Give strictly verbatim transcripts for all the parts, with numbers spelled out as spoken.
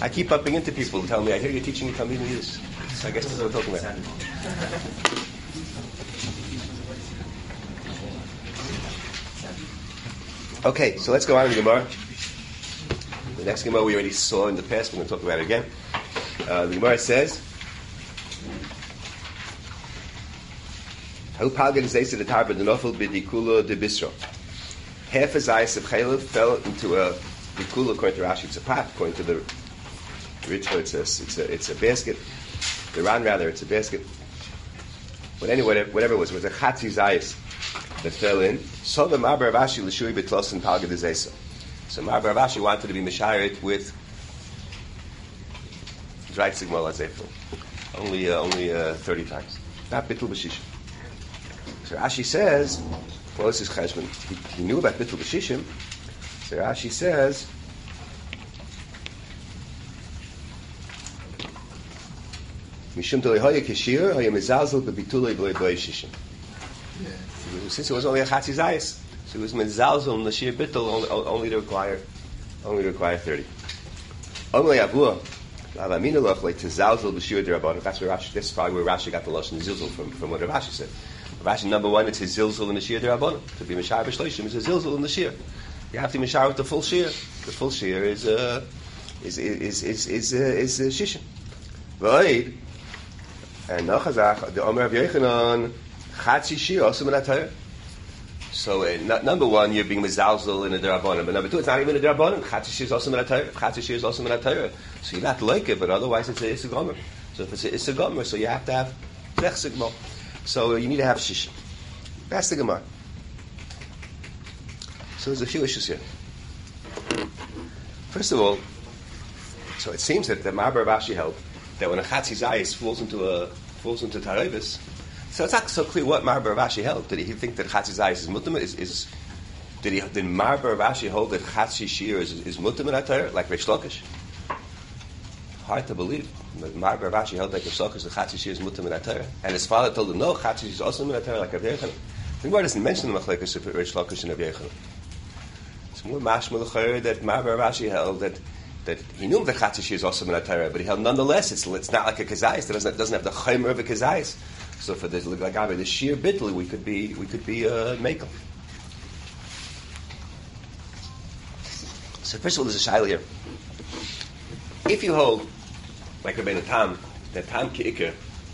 I keep bumping into people who tell me, I hear you're teaching me Talmud in Yiddish. So I guess that's what we're talking about. Okay, so let's go on in the Gemara. The next Gemara we already saw in the past. We're going to talk about it again. Uh, the Gemara says, Half a zayis of chaylev fell into a dikula, according to Rashi, it's a pot. According to the Ritva, it's a, it's a, it's a basket. The Ran, rather, it's a basket. But anyway, whatever it was, it was a chatzi zayis that fell in. So the Mar Bar Avashi l'shui b'tlos and palgad zayisa. So Mar Bar Avashi wanted to be misharit with dried sigmal azefel. Only, uh, only uh, thirty times. Not bittul b'shishim. So Rashi says, well, this is Cheshbon. He, he knew about bittul b'shishim. So Rashi says, Mishum toli hoya kishir, hoya mezalzel b'bitulei b'lei b'lei shishim. Since it was only a chatzi zayis, so it was mezalzel and the shir bittul only, only to require, only to require thirty. Only avua, lavamina loch like tezalzel b'shir derabbanan. That's where Rashi. That's probably where Rashi got the lashon zilzel from, from what Rashi said. Rashi number one, it's his zilzul in the shir derabbanan. To be mishar b'shloishim is a zilzul in the shir. You have to be mishar with the full shir. The full shir is uh, is is is is uh, is uh, shishim. V'oid and nachazach the Omer of Yochanan chatzi shir also minatayr. So uh, n- number one, you're being mezalzel in a derabbanan, but number two, it's not even a derabbanan. Chatzi shir is also minatayr. Chatzi shir is also minatayr. So you're not like it, but otherwise it's a it's a gomer. So if it's a, it's a gomer, so you have to have lech sigmal. So you need to have shishim. That's the Gemara. So there's a few issues here. First of all, so it seems that the Mar Bar Avashi held that when a chatzi zayis falls into a falls into tarevis, so it's not so clear what Mar Bar Avashi held. Did he think that chatzi zayis is mutam? Is, is did he did Mar Bar Avashi hold that chatzi shir is is mutam in atayr like Reish Lakish? Hard to believe. Mar Bar Avashi held like Reish Lakish the chatzi shir is mutam in atayr, and his father told him no, chatzi is also in atayr like Rav Yochanan. The Gemara doesn't mention the machlekes of Reish Lakish and Rav Yochanan. It's more mashma l'chayr that Mar Bar Avashi held that that he knew the chatzi shir is also in atayr, but he held nonetheless it's it's not like a kazayis. It doesn't doesn't have the chaymer of a kazayis. So for the lagabe the shir bittul, we could be we could be uh, makel. So first of all, there's a shaila here. If you hold like Rabbeinu Tam that tam ki'ikr,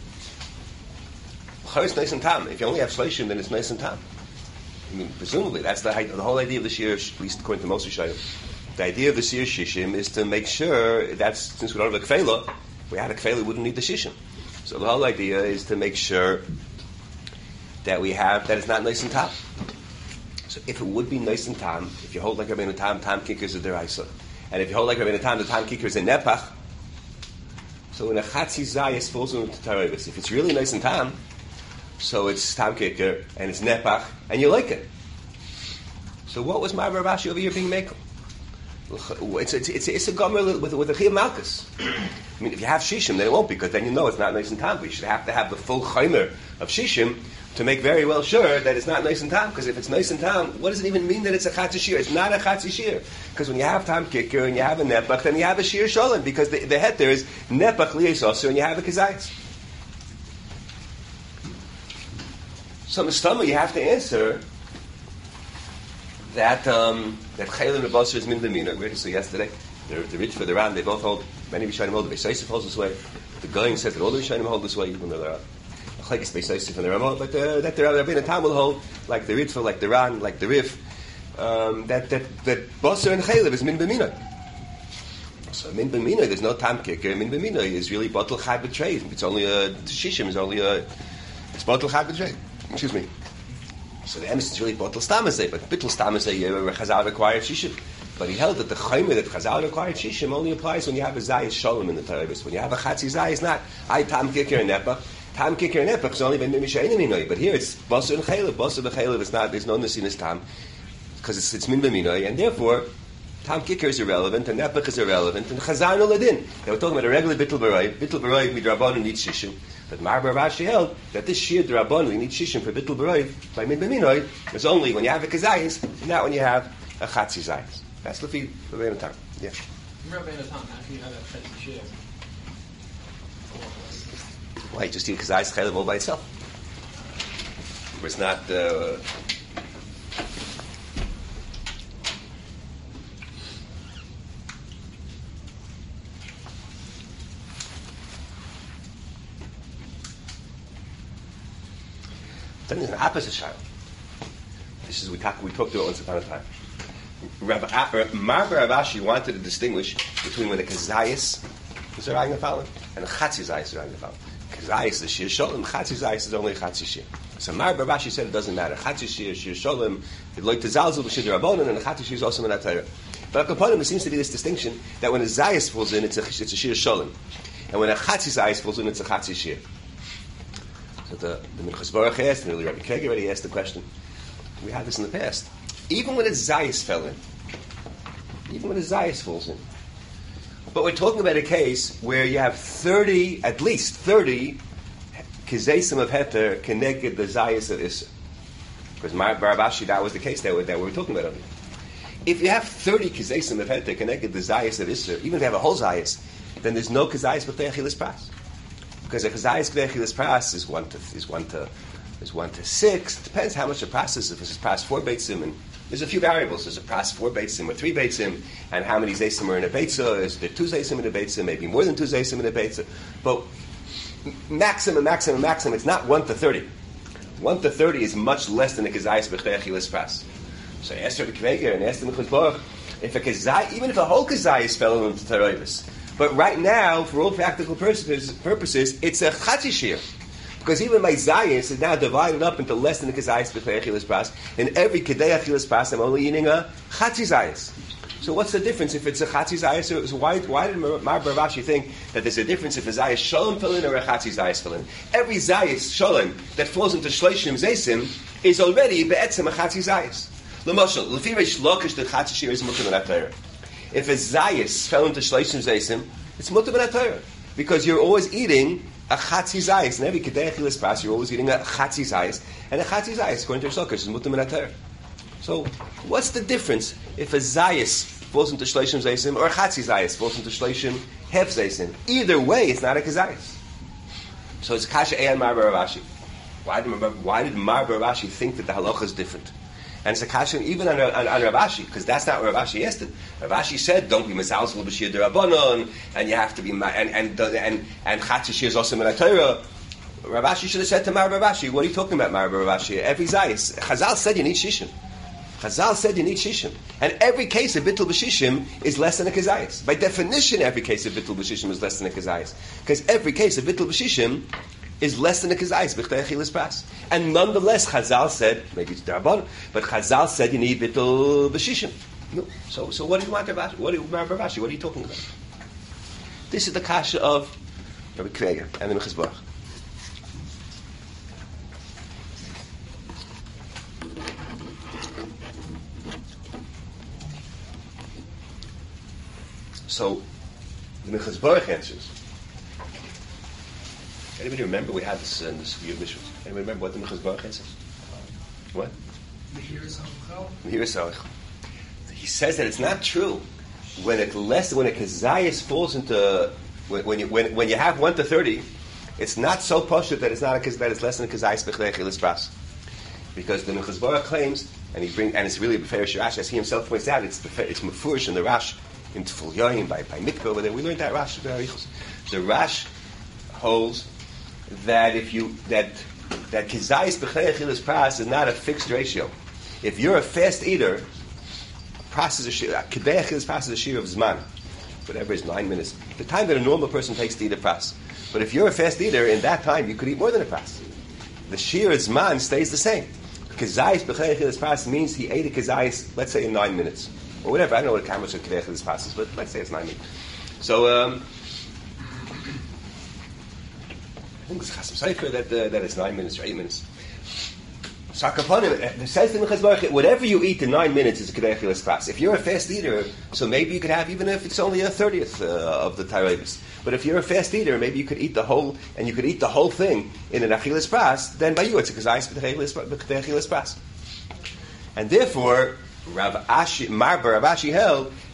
it's nice and tam. If you only have shleishim, then it's nice and tam. I mean, presumably that's the, the whole idea of the shir, at least according to most Rishonim. The idea of the shir shishim is to make sure that's since we don't have a kfela, if we had a kfela, we wouldn't need the shishim. So the whole idea is to make sure that we have that it's not nice and tam. So if it would be nice and tam, if you hold like Rabbeinu Tam, tam kicker is a deraisa, and if you hold like Rabbeinu Tam, the tam kicker is a nepach. So when a chatzi zayis falls into tarevis, if it's really nice and tam, so it's tam kicker and it's nepach, and you like it. So what was Mar Bar Avashi over here being makel? It's it's it's, it's a gomer with with a chiyuv malchus. I mean, if you have shishim, then it won't be, because then you know it's not nice and tam. But you should have to have the full chaymer of shishim to make very well sure that it's not nice and tam. Because if it's nice and tam, what does it even mean that it's a chatzi shir? It's not a chatzi shir. Because when you have tam kicker and you have a nepach, then you have a shir sholem, because the, the head there is nepach liyasosu and you have a kazayis. So Mistama, you have to answer that um, that Chayil and Rebasar is min b'mina. We already saw yesterday. The, the rich for the Ram, they both hold. Many Rishonim hold. The Beis Yosef holds this way. The Goyim says that all the Rishonim hold this way, even though they're a Chalekes Beis Yosef and the Ramah. But uh, that the Rabbeinu Tam will hold, like the Ritva, like the Ran, like the Rif. Um, that that that Basar and Chayil is min b'mina. So min b'mina, there's no tam kicker. Min b'mina is really batel chad b'trei. It's only a shishim. Is only a it's batel chad b'trei. Excuse me. So the emes is really batel stamazeh, but bittul stamazeh uh, Chazal required shishim. But he held that the chaymer that Chazal required shishim only applies when you have a zayis shalom in the tarevis. When you have a chatzi zayis, not I tam kicker and nepach. Tam kicker and nepach is only ben mishayin minoi. But here it's basar and chaylev. Basar and chaylev is not. There's no nesinas tam because it's it's min b'minoi, and therefore tam kicker is irrelevant and nepach is irrelevant and Chazal no ladin. They were talking about a regular bittul b'roi. Bittul b'roi midrabanan needs shishim. But Mar Bar Avashi held that this shir d'Rabbanan, you need shishim for bittul b'roi by min b'minoi, is only when you have a kazayis, not when you have a chatzi zayis. That's the feed for the time. Yeah. Rabbi Natan actually had a chetzi share. Why? Just eat kazayis chaylev all by itself. It's not. Uh, Then there's an opposite child. This is we talked we talked about once upon a time. Rabbi Mar Bar Abashi wanted to distinguish between when a kazayis is a rang and a chatzi zayis is a rang kazayis is a shir sholem, chatzi zayis is only a chatzi shir. So Mar Bar Abashi said it doesn't matter. Chatzi shir, shir sholem, it like to zalzul b'shir rabbanon, and a chatzi shir is also in Torah. But upon him, there seems to be this distinction that when a zayis falls in, it's a it's a shir sholem, and when a chatzi zayis falls in, it's a chatzi shir. So the, the Minchas Baruch asked, and really Rabbi Keg already asked the question. We had this in the past. Even when a zayis fell in, even when a zayis falls in, but we're talking about a case where you have thirty, at least thirty, kizesim of heter connected the zayis of Issa. Because Mar Bar Abashi, that was the case that we, that we were talking about. If you have thirty kizesim of heter connected the zayis of Issa, even if you have a whole zayis, then there's no kazayis but achilas pras. Because a chazayis k'vechilas pras is one to is one to is one to six. It depends how much a pras is. If it's a pras four beitzim, and there's a few variables. There's a pras four beitzim or three beitzim, and how many zaysim are in a beitzah? Is there two zaysim in a beitzah? Maybe more than two zaysim in a beitzah. But maximum, maximum, maximum. It's not one to thirty. One to thirty is much less than a chazayis k'vechilas pras. So I asked Rabbi Kveger and asked the Minchas Baruch, if a kazay, even if a whole kazayis fell into Taroivus. But right now, for all practical purposes, purposes it's a chatzi shir. Because even my zayis is now divided up into less than a kazayis b'chei achilas pras. In every kedei achilas pras, I'm only eating a chatzi zayis. So what's the difference if it's a chatzi zayis? So why, why did Mar Bar Abashi think that there's a difference if a zayis shalom fell in or a chatzi zayis fell in? Every zayis shalom that falls into shleishim zaysim is already be'etzem a chatzi zayis. L'moshel, l'fi reish lokish the chatzi shir is mutar l'natayr. If a zayis fell into shleishim zaysim, it's mutar b'natayr, because you're always eating a chatzi zayis. In every kedei achilas pras, you're always eating a chatzi zayis, and a chatzi zayis, according to Shlokish, is mutar b'natayr. So, what's the difference if a zayis falls into shleishim zaysim or a chatzi zayis falls into shleishim hef zaysim? Either way, it's not a kazayis. So it's kasha and Mar Bar Abashi. Why did why did Mar Bar Abashi think that the halacha is different? And it's a kasha even on, on, on Rav Ashi, because that's not what Rav Ashi asked it. Rav Ashi said, "Don't be misalzel b'shir derabanan, and you have to be and and and and chatzi shir is also min haTorah." Rav Ashi should have said to Mar Bar Abashi, "What are you talking about, Mar Bar Abashi? Every zayis, Chazal said you need shishim. Chazal said you need shishim, and every case of bittul b'shishim is less than a kazayis. By definition, every case of bittul b'shishim is less than a kazayis, because every case of bittul b'shishim is less than a kazayis b'chtei achilas pras. And nonetheless, Chazal said, maybe it's darabon, but Chazal said you need bittul b'shishim. No. So, so what do you want about What do you, Mar Bar Abashi? What are you talking about? This is the kasha of Rabbi Kveger and the Minchas Baruch. So, the Minchas Baruch answers. Anybody remember we had this in this view of Mishras? Anybody remember what the Minchas Baruch answers? What? He says that it's not true when it less when a kazayis falls into when, when you when when you have one to thirty, it's not so poshut that it's not a that it's less than a kazayis b'chdei achilas pras, because the Minchas Baruch claims and he bring and it's really a beferish Rash, as he himself points out. It's it's mefurish in the Rash in Tful Yoyim by by Mikveh over there. We learned that Rash. The Rash holds that if you that that kizayis b'chdei achilas pras is not a fixed ratio. If you're a fast eater, pras is a shir. Kidei achilas pras is a shir of zman, whatever is nine minutes. The time that a normal person takes to eat a pras. But if you're a fast eater, in that time you could eat more than a pras. The shir of zman stays the same. Kizayis b'chdei achilas pras means he ate a kizayis, let's say in nine minutes or whatever. I don't know what how much of kidei achilas pras is, but let's say it's nine minutes. So. Um, I think it's Chasam Sofer that uh, that it's nine minutes or eight minutes. So Akaponim, it says in the Minchas Baruch, whatever you eat in nine minutes is a Kedei Achilas Pras. If you're a fast eater, so maybe you could have, even if it's only a thirtieth uh, of the Tarevis. But if you're a fast eater, maybe you could eat the whole, and you could eat the whole thing in an Achilas Pras, then by you it's a Kedei Achilas Pras. And therefore, Rav Ashi, Mar Bar Abashi held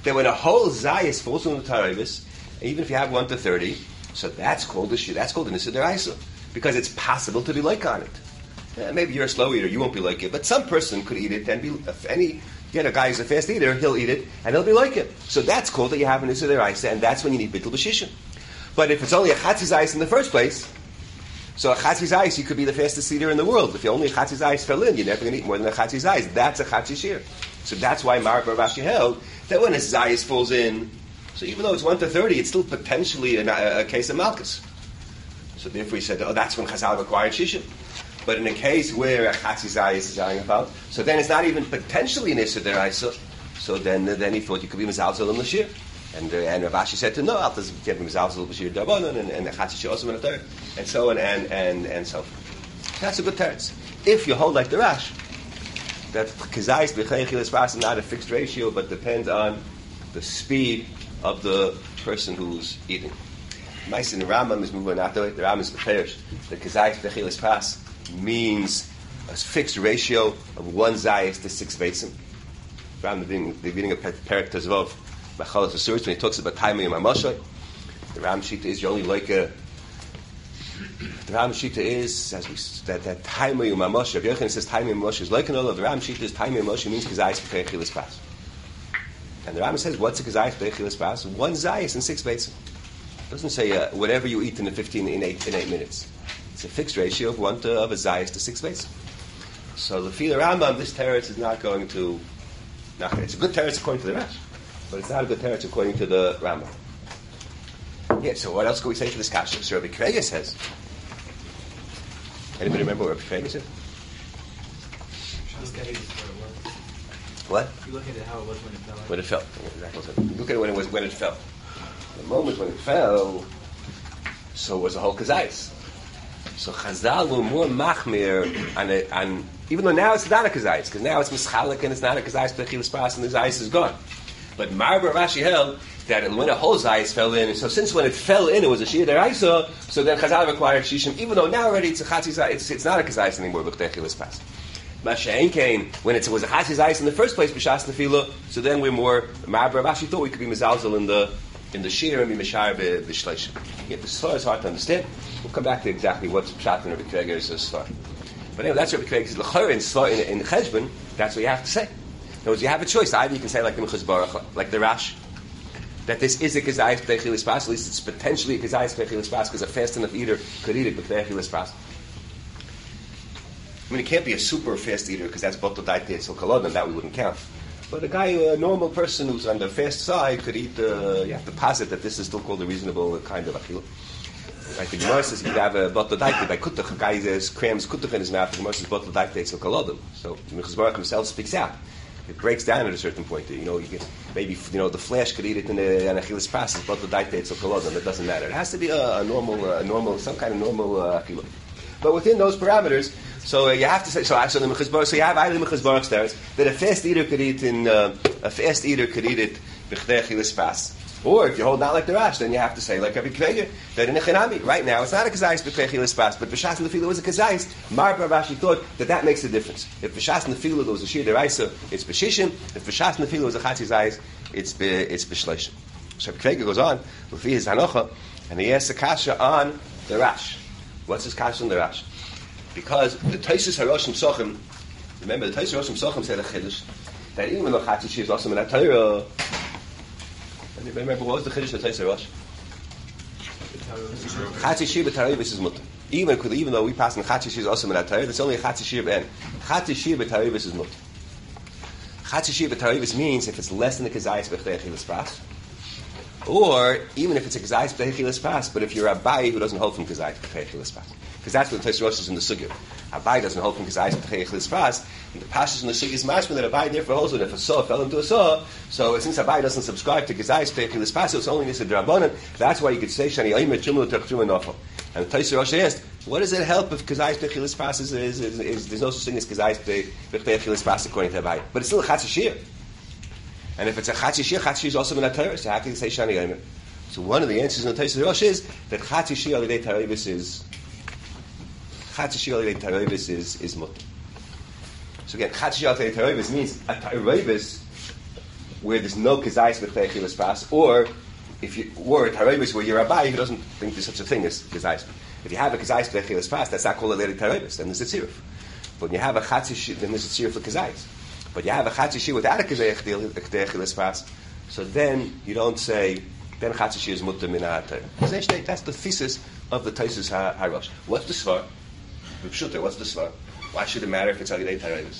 that when a whole zayis falls on the tarayvis, even if you have one to thirty, so that's called a that's called an issa deraisa, because it's possible to be like on it. Yeah, maybe you're a slow eater, you won't be like it, but some person could eat it and be. If any get a guy who's a fast eater, he'll eat it and he'll be like it. So that's called that you have an issa deraisa, and that's when you need bittul b'shishim. But if it's only a chatzis zayis in the first place, so a chatzis zayis, you could be the fastest eater in the world. If you only a chatzis zayis fell in, you're never going to eat more than a chatzis zayis. That's a chatzis shir. So that's why Mar Bar Rashi held that when a zayis falls in, so even though it's one to thirty, it's still potentially a, a case of malchus. So therefore he said, oh, that's when Chazal required shishim. But in a case where a chatzis zayis is dying about, so then it's not even potentially an issa deraisa. So then, then he thought you could be mizalzel in the shir. And uh, and Rav Ashi said to no, I'll just get mizalzel b'shir darbanan and and the chatzis shir also in a third, and so on and and and so forth. That's a good teretz. If you hold like the Rash, that kazayis b'cheichil is not a fixed ratio, but depends on the speed of the person who's eating. Nice in the Rambam is moving out the Rambam is prepared. The kazayis b'cheichil is pas means a fixed ratio of one zayis to six veitzim. Rambam the beginning, the beginning of Perek Tezvov. Machalas Asuris, when he talks about Taimei Mamoshay, the Ram Shita is you only like a. The Ram Shita is as we that that Taimei Mamoshay. If Yochanan says Taimei Mamoshay is like another, the Ram Shita is Taimei Mamoshay means Kazayis B'Chechilas Pas. And the Ram says, what's a Kazayis B'Chechilas Pas? One Zayis and six Beitzim. It doesn't say uh, whatever you eat in the fifteen in eight in eight minutes. It's a fixed ratio of one to of a Zayis to six Beitzim. So the Fila Rambam, this teretz is not going to. Not, it's a good teretz according to the Rash. But it's not a good teretz according to the Rambam. Yeah, so what else can we say for this kasha? So Rabbi Krega says. Anybody remember what Rabbi Krega said? What? You look at it how it was when it fell. When it fell. Exactly. Look at it when it was when it fell. The moment when it fell, so was the whole kazayis. So Chazal were more machmir on it, on even though now it's not a kazayis, because now it's mischalik and it's not a kazayis b'chilas pas and the zayis is gone. But Mar Bar Rashi held that when a whole zayis fell in, and so since when it fell in, it was a shir deraisa, so then Chazal required shishim, even though now already it's a chatzis zayis, it's, it's not a kazayis anymore, b'chilas pas. Masha'en came when it was a chatzis zayis in the first place, b'shas nefila, so then we're more, Mar Bar Rashi thought we could be mezalzel in the in the shir and be mishar b'shleishim. Yeah, the svar is hard to understand. We'll come back to exactly what's pshat in Rabbi Kreger's svar. But anyway, that's Rabbi Kreger's l'chayr in svar in, in cheshbon. That's what you have to say. In other words, you have a choice. Either you can say like the Mechuz Baruch, like the Rash, that this is a kazayis b'techilas pas. At least it's potentially a kazayis b'techilas pas because a fast enough eater could eat it b'techilas pas. I mean, it can't be a super fast eater because that's botel daite so kolodin, that we wouldn't count. But a guy, a normal person who's on the fast side could eat. Uh, you have to posit that this is still called a reasonable kind of achila. Like the Gemara says, you could have a botel daite by kutuch. A guy says crams kutuch in his mouth. The Gemara says botel daite so kolodin. So the Mechuz Baruch himself speaks out. It breaks down at a certain point. You know, you get maybe you know the flesh could eat it in the an achilas pas, but the daite so kolodin. It doesn't matter. It has to be a, a normal, a normal, some kind of normal uh, achila. But within those parameters, so uh, you have to say. So actually, the Mechuz Baruch. So you have either the Mechuz Baruch stars that a fast eater could eat in uh, a fast eater could eat it b'chdei achilas pas. Or if you hold not like the Rash, then you have to say like Rabbi Kreger that in a chinami right now it's not a kazayis b'chdei achilas pas, but b'shas nefila was a kazayis. Mar Bar Rashi thought that that makes a difference. If b'shas nefila there was a shir deraisa, it's b'shishim. If b'shas nefila was a chatzis zayis, it's be, it's b'shleishim. So Rabbi Kreger goes on with his hanocha, and he asks a kasha on the Rash. What's his kasha on the Rash? Because the Taisus Haroshim Sochim, remember the Taisus Haroshim Sochim said a chiddush that even though chatzis shir is also in that Torah. Remember what was the chiddush of the Taisus Harosh? Chatzis shir b'tarayvis is mutter. Even even though we pass in chatzis shir is also in that Torah, that's only a chatzis shir b'en. Chatzis shir b'tarayvis is mutter. Chatzis shir b'tarayvis means if it's less than a kazayis b'chdei achilas pas, or even if it's a kazayis b'chdei achilas pas, but if you're a Abai who doesn't hold from kazayis b'chdei achilas pas. Because that's what the Taisus Rosh is in the sugya. Abai doesn't hold from kazayis b'chdei achilas pas, and the pashas in the sugya is mashma that Abai therefore holds it. If a saw fell into a saw, so since Abai doesn't subscribe to kazayis b'chdei achilas pas, it's only nisa d'Rabbanan. That's why you could say shani ayim etchumul terchum nafal. And the Taisus Rosh asked, what does it help if kazayis b'chdei achilas pas is, is, is, is there's no such thing as kazayis b'chdei achilas pas according to Abai, but it's still a chatzis shir. And if it's a chatzis shir, chatzis shir is also in a Torah. So how can you say shani ayim? So one of the answers in the Taisus Rosh is that chatzis shir alidei tarayvis is chatzis shir alidei tarayvis is is mutter. So again, chatzis shir alidei tarayvis means a tarayvis where there's no kazayis b'chdei achilas pras, or if you or tarayvus where you're a rabbi who doesn't think there's such a thing as kazayis. If you have a kazayis b'chdei achilas pras, that's not called a lady tarayvus. Then there's a tziruf. But when you have a chatzish, then there's a tziruf for kazayis. But you have a chatzish without a kazayis b'chdei achilas pras, so then you don't say then chatzish is mutter min ha'atayr. That's the thesis of the Taisus HaRosh. What's the svar? What's the svar? Why should it matter if it's alidei tarayvus?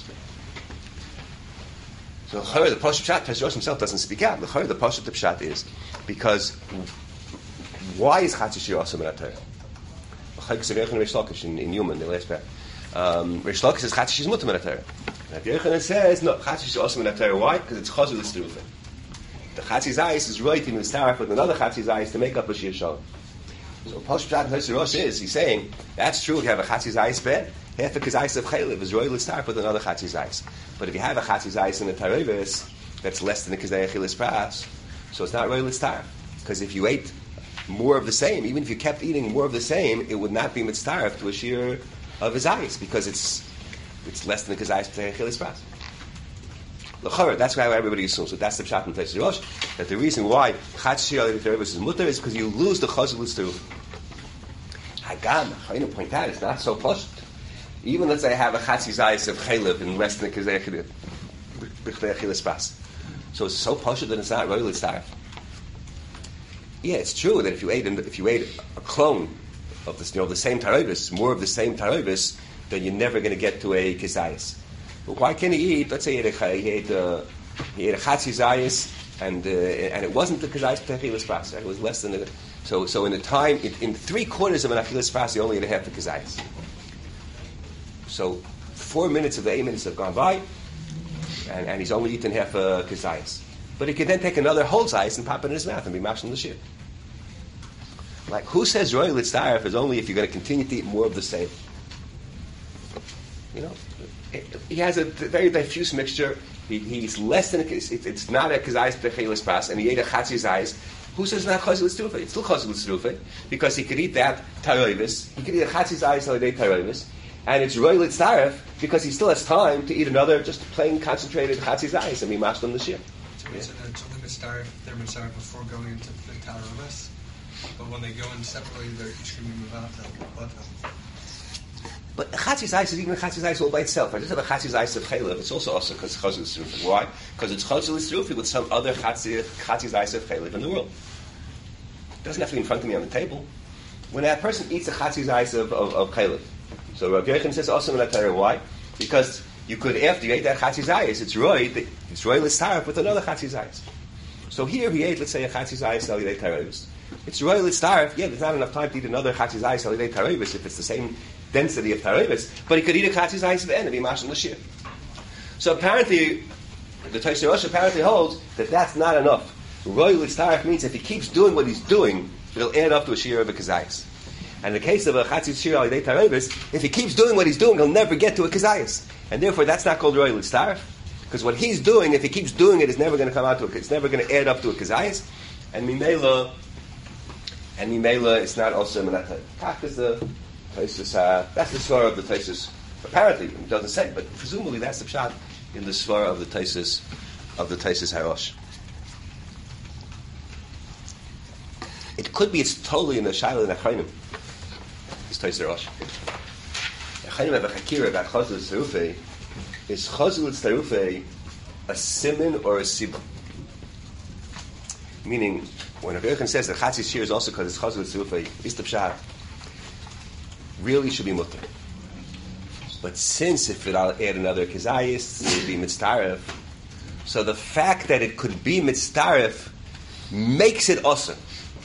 So the Pashat Pshat, Taisus Rosh himself doesn't speak out. The the Pashat Pshat is because why is Chatzish also min ha'atayr? In, in Newman, the last pair. Um, Reish Lakish says Chatzish is mutter min ha'atayr. And Yochanan says no, Chatzish is also min ha'atayr. Why? Because it's chazul l'sterufin. The Chatzish Zayis is right in the starf with another Chatzish Zayis to make up a shir shalom. So Pashat Pshat Taisus Rosh is he's saying that's true. You have a Chatzish Zayis bed. Half a kazayis of chaylev is royal start with another chatzi zayis. But if you have a chatzi zayis in a tarayvis, that's less than a kazay achilas pras, so it's not royal start. Because if you ate more of the same, even if you kept eating more of the same, it would not be mitzaref to a shear of a zayis because it's it's less than a kazayis kazay achilas pras. L'chorah, that's why everybody assumes. So that's the pshat in Taisus Rosh, that the reason why chatzi shir tarayvis is mutter is because you lose the chazul l'steruf. Hagam, I want to point out, it's not so posh. Even let's say I have a chatzi zayis of chaylev in less than a kazay achilas pras. So it's so poshut that it's not royal starf. Yeah, it's true that if you ate if you ate a clone of this, you know, the same tarayvis, more of the same tarayvis, then you're never going to get to a kazayis. But why can't he eat? Let's say he ate a, he ate a, he ate a chatzi zayis, and uh, and it wasn't the kazayis achilas pras. It was less than a, so so in the time in, in three quarters of an achilas pras, you only ate a half the kazayis. So four minutes of the eight minutes have gone by, and, and he's only eaten half a kazayis. But he could then take another whole zayis and pop it in his mouth and be mashing the shir. Like, who says royal itzaref is only if you're going to continue to eat more of the same? You know, it, he has a very diffuse mixture. He, he's less than a, it's, it's not a kazayis b'chelis pras, and he ate a chatzi zayis. Who says not chazul l'sterufei? It's still chazul l'sterufei because he could eat that tarayvis. He could eat a chatzi zayis al yedei tarayvis. And it's royal itzaref because he still has time to eat another just plain concentrated chatzi zayis and be mashed on the shir. So it's yeah. only mitzaref, they're mitzaref before going into the tarayvis, but when they go in separately, they're each going to move out to But chatzi zayis is even a chatzi zayis all by itself. I just have a chatzi zayis of chaylev. It's also also because chazul l'sterufei. Why? Because it's chazul l'sterufei with some other chatzi chatzi zayis of chaylev in the world. It doesn't have to be in front of me on the table. When that person eats a chatzi zayis of of, of chaylev. So Rav Yochanan says also in that why? Because you could, after you ate that chatzi zayis, it's roy, it's roy l'starf with another chatzi zayis. So here he ate, let's say, a chatzi zayis al yedei tarayvis. It's roy l'starf. Yeah, there's not enough time to eat another chatzi zayis al yedei tarayvis if it's the same density of tarayvis. But he could eat a chatzi zayis at the end and be mashing the shir. So apparently, the Taisus Rosh apparently holds that that's not enough. Roy l'starf means if he keeps doing what he's doing, it'll add up to a shir of a kazayis. And in the case of a chatzi shir al yedei tarayvis, if he keeps doing what he's doing, he'll never get to a kazayis. And therefore, that's not called royal starf, because what he's doing, if he keeps doing it, is never going to come out to a, it's never going to add up to a kazayis. And mimela, and mimela, it's not also menata. Kach is the Taisus. Uh, that's the svara of the Taisus. Apparently, it doesn't say, but presumably that's the pshat in the svara of the Taisus of the Taisus HaRosh. It could be it's totally in the Shaila and Achronim. Taisus Rosh. Achronim have a chakira about chazul l'sterufei. Is chazul l'sterufei a siman or a sibah? Meaning, when a Yochanan says that chatzi shir is also because it's chazul l'sterufei, is the pshat really should be mutter. But since if it'll add another kazayis, it would be mitzaref. So the fact that it could be mitzaref makes it awesome.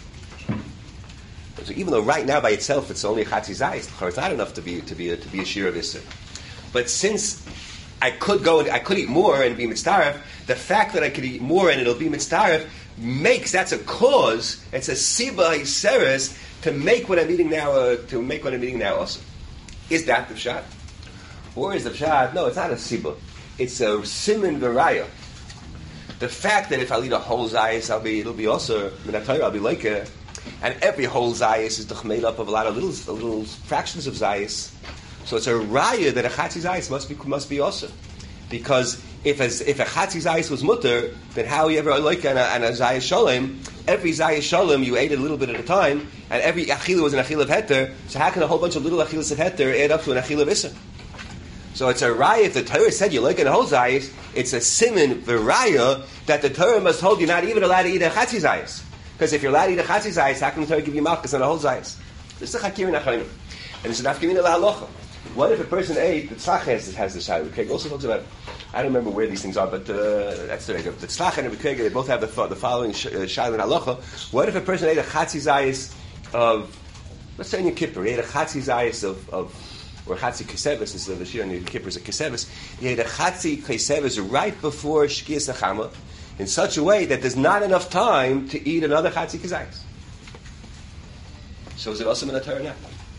So even though right now by itself it's only a chatzi zayis, it's not enough to be to be a, to be a shir of isser. But since I could go and I could eat more and be mitzaref, the fact that I could eat more and it'll be mitzaref makes that's a cause. It's a siba iseres to make what I'm eating now uh, to make what I'm eating now awesome. Is that the pshat? Or is the pshat? No, it's not a siba. It's a siman v'raya. The fact that if I'll eat a whole zayis, I'll be it'll be also minatayra, I'll be like a. And every whole zayis is made up of a lot of little little fractions of zayis. So it's a raya that a chatzi zayis must be must be also, because if a, if a Chatzi Zayis was mutter, then how you ever like and a, and a Zayis Shalom, every Zayis Shalom you ate it a little bit at a time, and every Achila was an Achila of Heter, so how can a whole bunch of little Achilas of Heter add up to an Achila of Issa? So it's a raya, if the Torah said you like it a whole Zayis, it's a siman v'raya that the Torah must hold you not even allowed to eat a Chatzi Zayis. Because if you're allowed to eat a Chatzi Zayis, how can the Torah give you Malchus on a whole Zayis? This is a Chakir in Achayim. And it's an Afkamina lahalacha. What if a person ate, the Tzlach has, has the Shai, okay, also talks about, I don't remember where these things are, but uh, that's the The Tzlach and the Bekega, they both have the, the following Shai and halacha. What if a person ate a Chatzi Zayis of, let's say in Yom Kippur, he ate a Chatzi Zayis of, of or Chatzi Kesevis, this is the Shir in Yom Kippur is a Kesevis, he ate a Chatzi Kesevis right before Shkias HaChama, in such a way that there's not enough time to eat another Chatzi Kesevis. So is it also in the Torah now?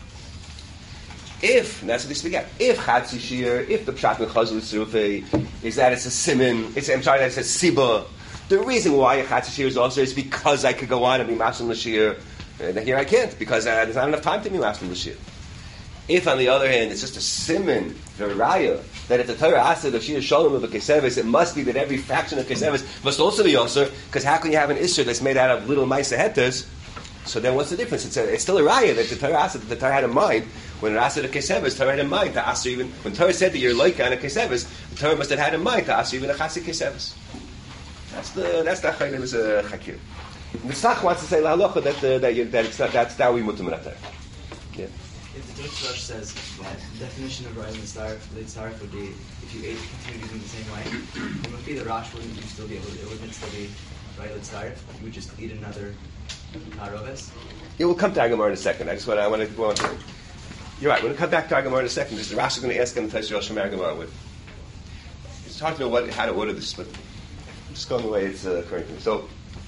If, and that's what they speak out, if Chatzi Shir, if the Pshat and Chazal Tzrufei is that it's a siman, it's, I'm sorry, that it's a siba, the reason why a Chatzi Shir is also is because I could go on and be Maslim L'Shir, and here I can't, because uh, there's not enough time to be Maslim L'Shir. If, on the other hand, it's just a siman, v'raya, that if the Torah asks the Shir Shalom of a Kesevis, it must be that every fraction of Kesevis must also be Yosser, because how can you have an Isser that's made out of little Maisa Hetters? So then what's the difference? It's, a, it's still a raya that the Torah asked, that the Torah had in mind. When it asked the Kesevis, Torah had in mind to ask even, when Torah said that you're like on a Kesevis, the Torah must have had in mind to ask even a Chassid Kesevis. That's the, that's the Chayim, it was a Chakir. The Tzlach wants to say, La Halacha, that, uh, that, you, that it's not, that's Dawi Mutum Ratar. Yeah. If the Torah says that the definition of Raya Mitzaref would be if you ate continue using the same way, then would be the Rash wouldn't you still be able to, it wouldn't still be Raya Mitzaref, you would just eat another Taroves? Yeah, we'll come to Agamar in a second. I just want to, I want to, want to you're right, we're going to come back to Agamar in a second, because the Rash is going to ask him to touch Rosh Agamar with. It's hard to know what, how to order this, but I'm just going the way it's uh, occurring to me. So,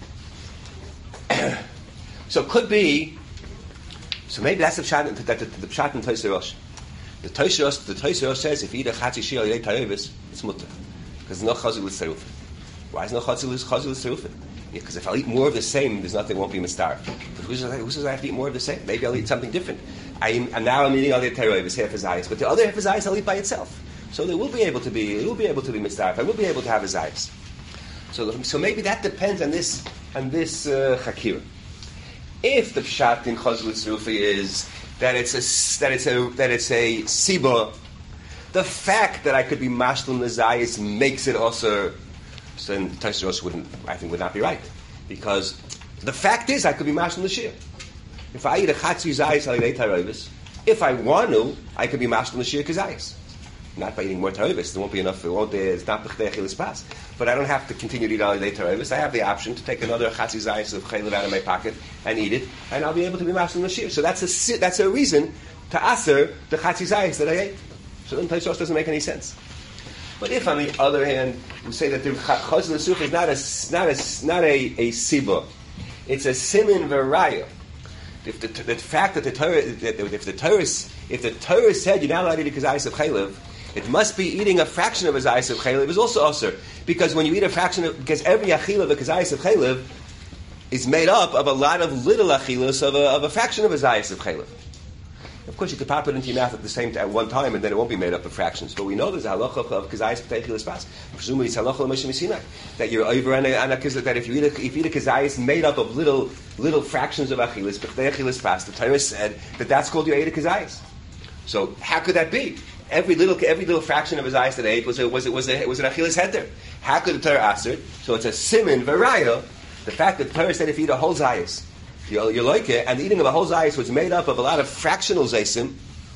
so it could be, so maybe that's the Pshat, that the, the Pshat in Tosei Rosh. The Tosei Rosh, the Tosei Rosh says, if you eat a Chatzi Shir or you eat Tarevis, it's mutter. Because there's no Chazil with Tzerufin. Why is no Chazil with Tzerufin? Because if I'll eat more of the same, there's nothing won't be mistar. But who says, who says I have to eat more of the same? Maybe I'll eat something different. I, and now I'm eating all the teroivis, half his eyes, but the other half his eyes I'll eat by itself. So there will be able to be, it will be able to be mistar. I will be able to have his eyes. So, so maybe that depends on this, on this uh, chakir. If the pshat in Chazal Tzrufi is that it's a that it's a that it's a siba, the fact that I could be mashlim l'zayis makes it also. So then Tosei Rosh wouldn't, I think, would not be right, because the fact is I could be mashlim l'shir. If I eat a chatzi zayis, I'll eat tarovis. If I want to, I could be mashlim l'shir kazayis. Not by eating more tarovis. There won't be enough. It won't. It's not b'chdei achilas pas. But I don't have to continue to eat all day tarovis. I have the option to take another chatzi zayis of chaylev out of my pocket and eat it, and I'll be able to be mashlim l'shir. So that's a that's a reason to aser the chatzi zayis that I ate. So then Tosei Rosh doesn't make any sense. But if, on the other hand, we say that the Chazal L'Suf is not a not a not a, a siba, it's a simin v'raya. If the, the fact that the Torah, if the Torah, if the Torah said you're not allowed to eat a kazayis of chaylev, it must be eating a fraction of a kazayis of chaylev is also osur, because when you eat a fraction of, because every achila of a kazayis of chaylev is made up of a lot of little achilas of a, of a fraction of a kazayis of chaylev. Of course, you could pop it into your mouth at the same at one time, and then it won't be made up of fractions. But we know there's a halacha of kazayis b'teichilas pas. Presumably, it's halacha l'moshe misinai that you're over on a, on a that if you eat a, if you eat a kazayis made up of little little fractions of achilas b'teichilas pas, the Torah said that that's called you ate a kazayis. So how could that be? Every little every little fraction of his eyes that I ate was a, was it was a, was an achilas heter. How could the Torah ask it? So it's a simin v'raya. The fact that the Torah said if you eat a whole zayis, You, you like it, and the eating of a whole zayis was made up of a lot of fractional zaysim,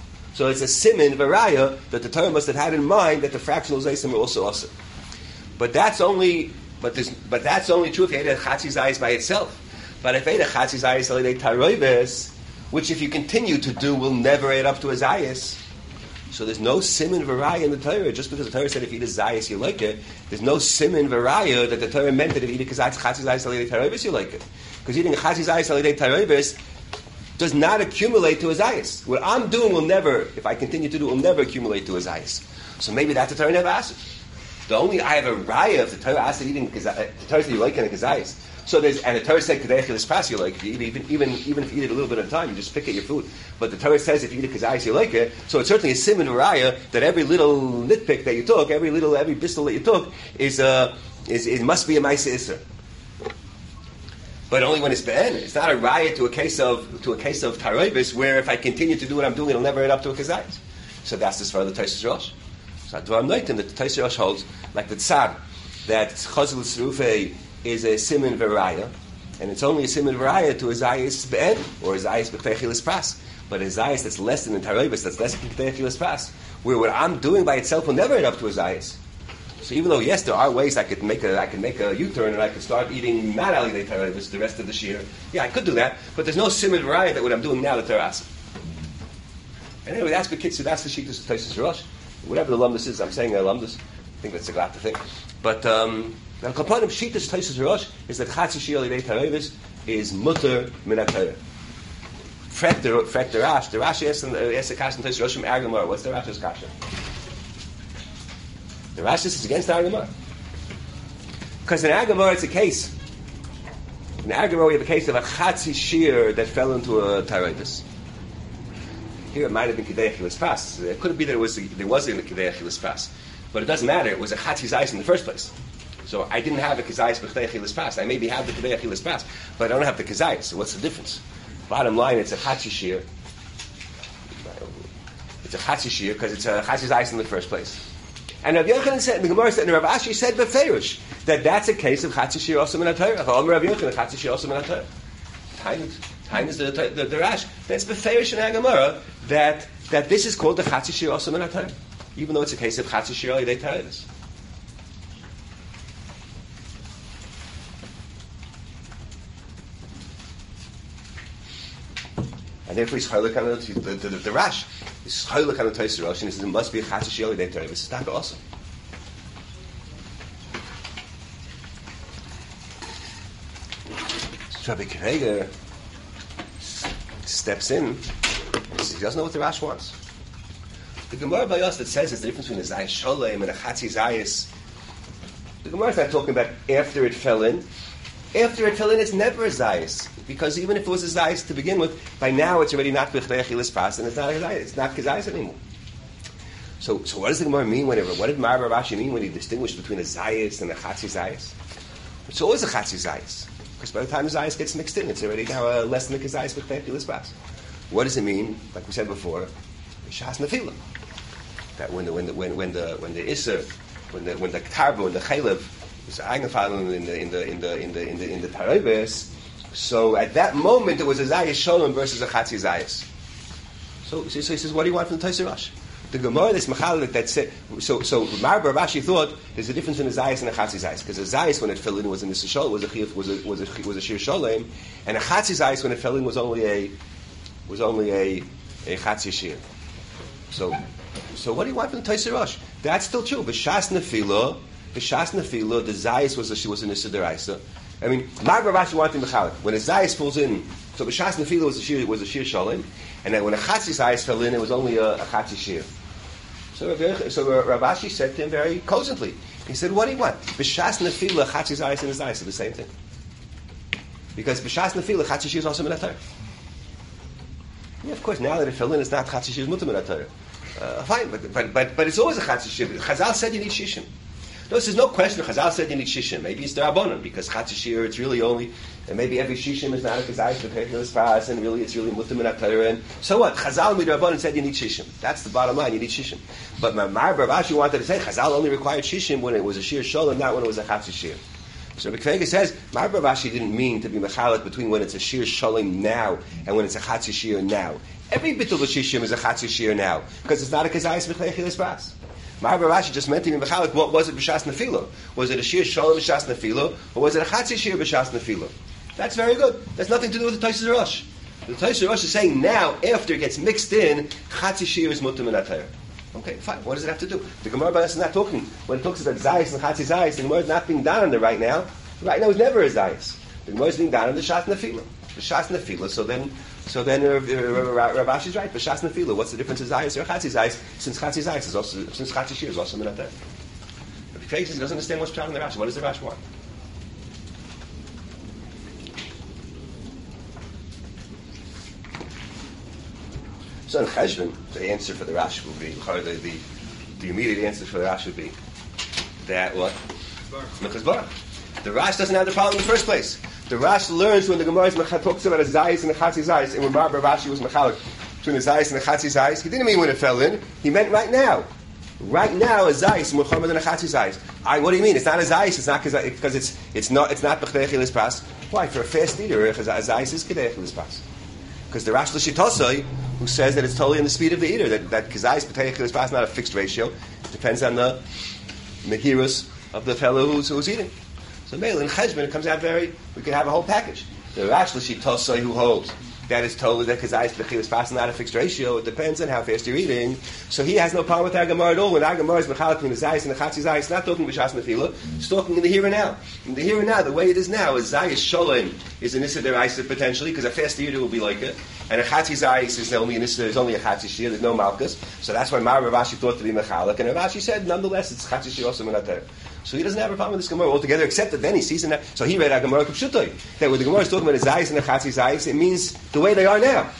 so it's a simin v'raya that the Torah must have had in mind that the fractional zaysim are also awesome. But that's only, but this, but that's only true if you ate a chatzi zayis by itself. But if you ate a chatzi zayis al yedei taroives, which if you continue to do will never add up to a zayis, so there's no simin v'raya in the Torah. Just because the Torah said if you eat a zayis you like it, there's no simin v'raya that the Torah meant that if you eat a chatzi zayis al yedei taroives you like it. Because eating a chatzi zayis al yedei taroives does not accumulate to a zayis. What I'm doing will never, if I continue to do, will never accumulate to a zayis. So maybe that's the Torah never asked. The only I have a raya if the Torah asked to eat in the Torah said you like in a kazayis. So there's and the Torah said kadei achilas pras you like if you eat even even even if you eat it a little bit at a time you just pick at your food. But the Torah says if you eat a kazayis you like it. So it's certainly a siman raya that every little nitpick that you took, every little every bistel that you took is uh is it must be a ma'aseh iser. But only when it's be'en. It's not a raya to a case of to a case of taroibis where if I continue to do what I'm doing it'll never add up to a kazayis. So that's as far as the Tosfos Rosh. So Dvar Noitim that the Tosfos Rosh holds like the Tzad that Chazal Tzrufei is a siman v'raya, and it's only a siman v'raya to a zayis be'en, or a zayis b'techilas pras. But a zayis that's less than a tarayvis, that's less than b'techilas pras, where what I'm doing by itself will never add up to a zayis. So even though, yes, there are ways I could make a, I could make a U-turn and I could start eating not alidei tarayvis the rest of the year. Yeah, I could do that, but there's no siman v'raya that what I'm doing now the teras. And anyway, that's the kitzu, that's the shittus of Tosfos Rosh. Whatever the lumdus is, I'm saying a lumdus. I think that's a glad to think. But, um, now, Kapanim Shitas Tosfos Rosh is that Chatzi Shir Alidei Tarevis is mutter min HaTorah. Frek the Frek the Rash. The Rash asks the Kashan Tosfos Rosh from Agamar. What's the Rash's Kashan? The Rash is against Agamar. Because in Agamar it's a case. In Agamar we have a case of a Chatzi Shir that fell into a Tarevis. Here it might have been Kedei Achilas Pas. It could be that it was there wasn't a Kedei Achilas Pas, but it doesn't matter. It was a Chatzi Zayis in the first place. So I didn't have the kazayis b'chdei achilas pas. I maybe have the b'chdei achilas pas, but I don't have the kazayis. So what's the difference? Bottom line, it's a chatzi shir. It's a chatzi shir because it's a chatzi zayis in the first place. And Rav Yochanan said, the Gemara said, and Rav Ashi said b'feirush that that's a case of chatzi shir also min haTorah. If I'm Rav Yochanan, chatzi shir also min haTorah. Time, time is the the, the, the Rash. That's b'feirush in Agamara that that this is called the chatzi shir also min haTorah, even though it's a case of chatzi shir alidei tarevis. And therefore he's chaylik on the, the, the, the Rash. He's chaylik on the Tosfos Rosh, and he says it must be a chatzi shir alidei tarevis. It's taka also. So Rabbi Kiva steps in, and he says he doesn't know what the Rash wants. The Gemara by us that says there's the difference between a zayis sholem and a chatzi zayis. The Gemara is not talking about after it fell in. After it fell in, it's never a zayis. Because even if it was a zayis to begin with, by now it's already not b'chdei achilas pas, and it's not a zayis. It's not kazayis anymore. So, so what does the Gemara mean whenever? What did Mar Rashi mean when he distinguished between a zayis and a chatzi zayis? It's always a chatzi zayis. Because by the time the zayis gets mixed in, it's already now uh, less than the kazayis b'chdei achilas pas. What does it mean? Like we said before, shas nefila. That when the when the when, when the when the iser, when the when the tarbo and the chaylev was eingefallen in the in the in the in the in the in the tarayves. So at that moment, it was a zayis sholem versus a chatzi zayis. So, so, so he says, what do you want from the Tosfos Rosh? The Gemara, this machalik that said, so so Mar Bar Rashi thought there's a difference between a zayis and a chatzi zayis, because a zayis when it fell in was in the shol was a chiyuv, was a was a was a shir sholem, and a chatzi zayis when it fell in was only a was only a a chatzi shir. So so what do you want from the Tosfos Rosh? That's still true. B'shas nefila, b'shas nefila, the zayis was a was an issur deraisa. I mean, Mar Bar Rashi wanted mechalik. When a zayis falls in, so b'shas nefila was a shir was a shir sholem, and then when a chatzi zayis fell in, it was only a, a chatzi shir. So Rav, so Rav Ashi said to him very cogently. He said, "What do you want? B'shas nefila, chatzi zayis and zayis are the same thing, because b'shas nefila, chatzi shir is also min haTorah. Yeah, of course, now that it fell in, it's not chatzi shir, it's mutar min haTorah. Uh, fine, but, but but but it's always a chatzi shir. Chazal said you need shishim. No, there's no question. Chazal said you need shishim. Maybe it's the Rabbanon, because chatzi shir, it's really only, and maybe every shishim is not a kazayis for pechilas pas, and really it's really mutar min haTorah. And so what? Chazal with the Rabbanon said you need shishim. That's the bottom line. You need shishim. But Mar Bar Rashi wanted to say Chazal only required shishim when it was a shir sholem, not when it was a chatzi shir. So Rabbi Kvega says Mar Bar Rashi didn't mean to be mechalek between when it's a shir sholem now and when it's a chatzi shir now. Every bit of the shishim is a chatzi shir now because it's not a kazayis b'chleichilas pas. Mar Bar Rashi just meant to be mechalek. What was it b'shas nefila? Was it a shir sholem b'shas nefila, or was it a chatzi shir b'shas nefila? That's very good. That's nothing to do with the Tosfos Rosh. The Tosfos Rosh is saying now, after it gets mixed in, chatzi shir is mutar min haTorah. Okay, fine. What does it have to do? The Gemara by us is not talking. When it talks about zayis and chatzi zayis, the Gemara is not being done on the right now. Right now is never a zayis. The Gemara is being done on the shas nefila. The shas nefila. So then, so then, uh, Rav Ashi is right. The shas nefila. What's the difference in zayis or chatzi zayis? Since chatzi zayis is also, since chatzi shir is also min haTorah. faces, he doesn't understand what's pshat in the Rashi. What does the Rashi want? So in Cheshvan, the answer for the Rashi would be, or the, the, the immediate answer for the Rashi would be that what? Mechaz Baruch. The Rashi doesn't have the problem in the first place. The Rashi learns when the Gemara is Mechaz, talks about a Zayis and a Chatzi Zayis, and when Marbar Rashi was Mechalik between the Zayis and the Chatzi Zayis, he didn't mean when it fell in, he meant right now. Right now, a Zayis is Muhammad and a Chatzi Zayis. I, what do you mean? It's not a Zayis, it's not because it's, it's not, it's not B'chdei Achilas Pas. Why? For a fast eater, a Zayis is B'chdei Achilas Pas. Because the Rashi L'Shitosai, who says that it's totally in the speed of the eater, that that Kazayis B'tei Achilas Pas is not a fixed ratio. It depends on the Mehirus of the fellow who's, who's eating. So Mele in Cheshvan, it comes out very, we can have a whole package. The Rashi L'Shitosai, who holds that is totally that Kazayis B'chilas Pas is not a fixed ratio. It depends on how fast you're eating. So he has no problem with our Gemara at all. When our Gemara is Mechalak between the Zayis and the Chatzi Zayis, it's not talking B'shas Nefila. It's talking in the here and now. In the here and now, the way it is now, is Zayis Sholem is an Issa Deraisa potentially, because a fast eater will be like it. And a Chatzi Zayis is only an Issa, there's only a Chatzi Shir, there's no Malchus. So that's why Mar Ravashi thought to be Mechalak. And Ravashi said, nonetheless, it's Chatzi Shir also Menater. So he doesn't have a problem with this Gemara altogether, except that then he sees in that. So he read our Gemara Kupshutoy, that when the Gemara is talking about a Zayis and a Chatzi Zayis, it means the way they are now.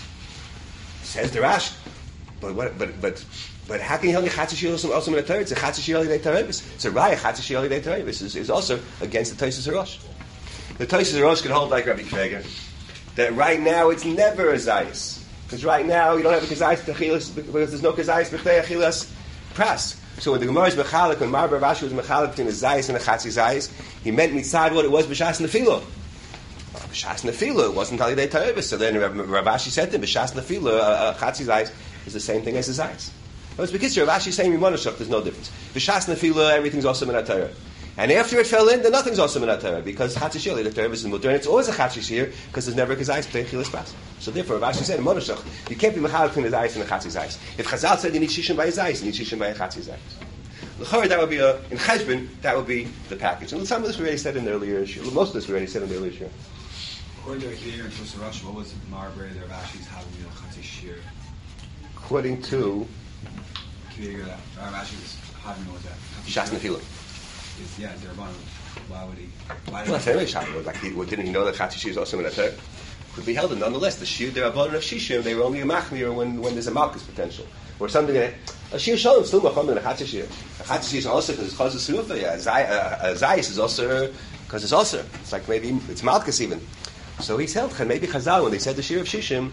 Says the Rash, but what? But but but how can you hold a Chatzi Shir also in a Torah? It's a Chatzi Shir Yalidei Torahvis. It's a Raya Chatzi Shir Yalidei Torahvis is is also against the Tosas Harosh. The Tosas Harosh can hold like Rabbi Kreger that right now it's never a Zayis, because right now you don't have a Kazayis B'chilas because there's no Kazayis B'chdei Achilas Pras. So when the Gemara is Mechalik, when Marbar Rashi was Mechalik between the Zayis and the Chatzi Zayis, he meant mitzad what it was B'shas Nefila. B'shas Nefila, it wasn't Talidei Torahvis. So then Rav Ashi said to him, B'shas Nefila, a Chatzi Zayis is the same thing as a Zayis. But it's because Rav Ashi is saying Rimonashach, there's no difference. B'shas Nefila, everything's also Minat Torah. And after it fell in, then nothing's also Minat Torah, because Chatzi Shir, the Torah is in Mutter, and it's always a Chatzi Shir, because there's never a Kazayis B'tei Chilas Pas. So therefore, Rav Ashi said, Rimonashach, you can't be Mechalik between the Zayis and the Chatzi Zayis. If Chazal said you need Shishim by a Zayis, you need Shishim by a Chatzi Zayis. L'chorah, that would be a, in Cheshvan, that would be the package. And some of this we already said in the earlier issue. Most of this we already said in the earlier issue. According to Akir and Tosar Rosh, what was Marbury, their Rashi's having a Chatzi Shir? According to Akir, that our Rashi was having was that Shas Nefila. Is yeah, Derban. Why would he? Why Well, that's very shocking. Like, he, well, didn't he know that Chatzi Shir is also in a Torah? Could be held, and nonetheless, the Shir Derabon of Shishim, they were only a Machmir when, when there's a Malchus potential. Or something that a Shir Shalom is still Machmir than a Chatzi Shir. A Chatzi Shir is also because it's Chazos Surufa. Yeah, a Zayis is also because it's also. It's like maybe it's Malchus even. So he's held, maybe Chazal, when they said the Shir of Shishim,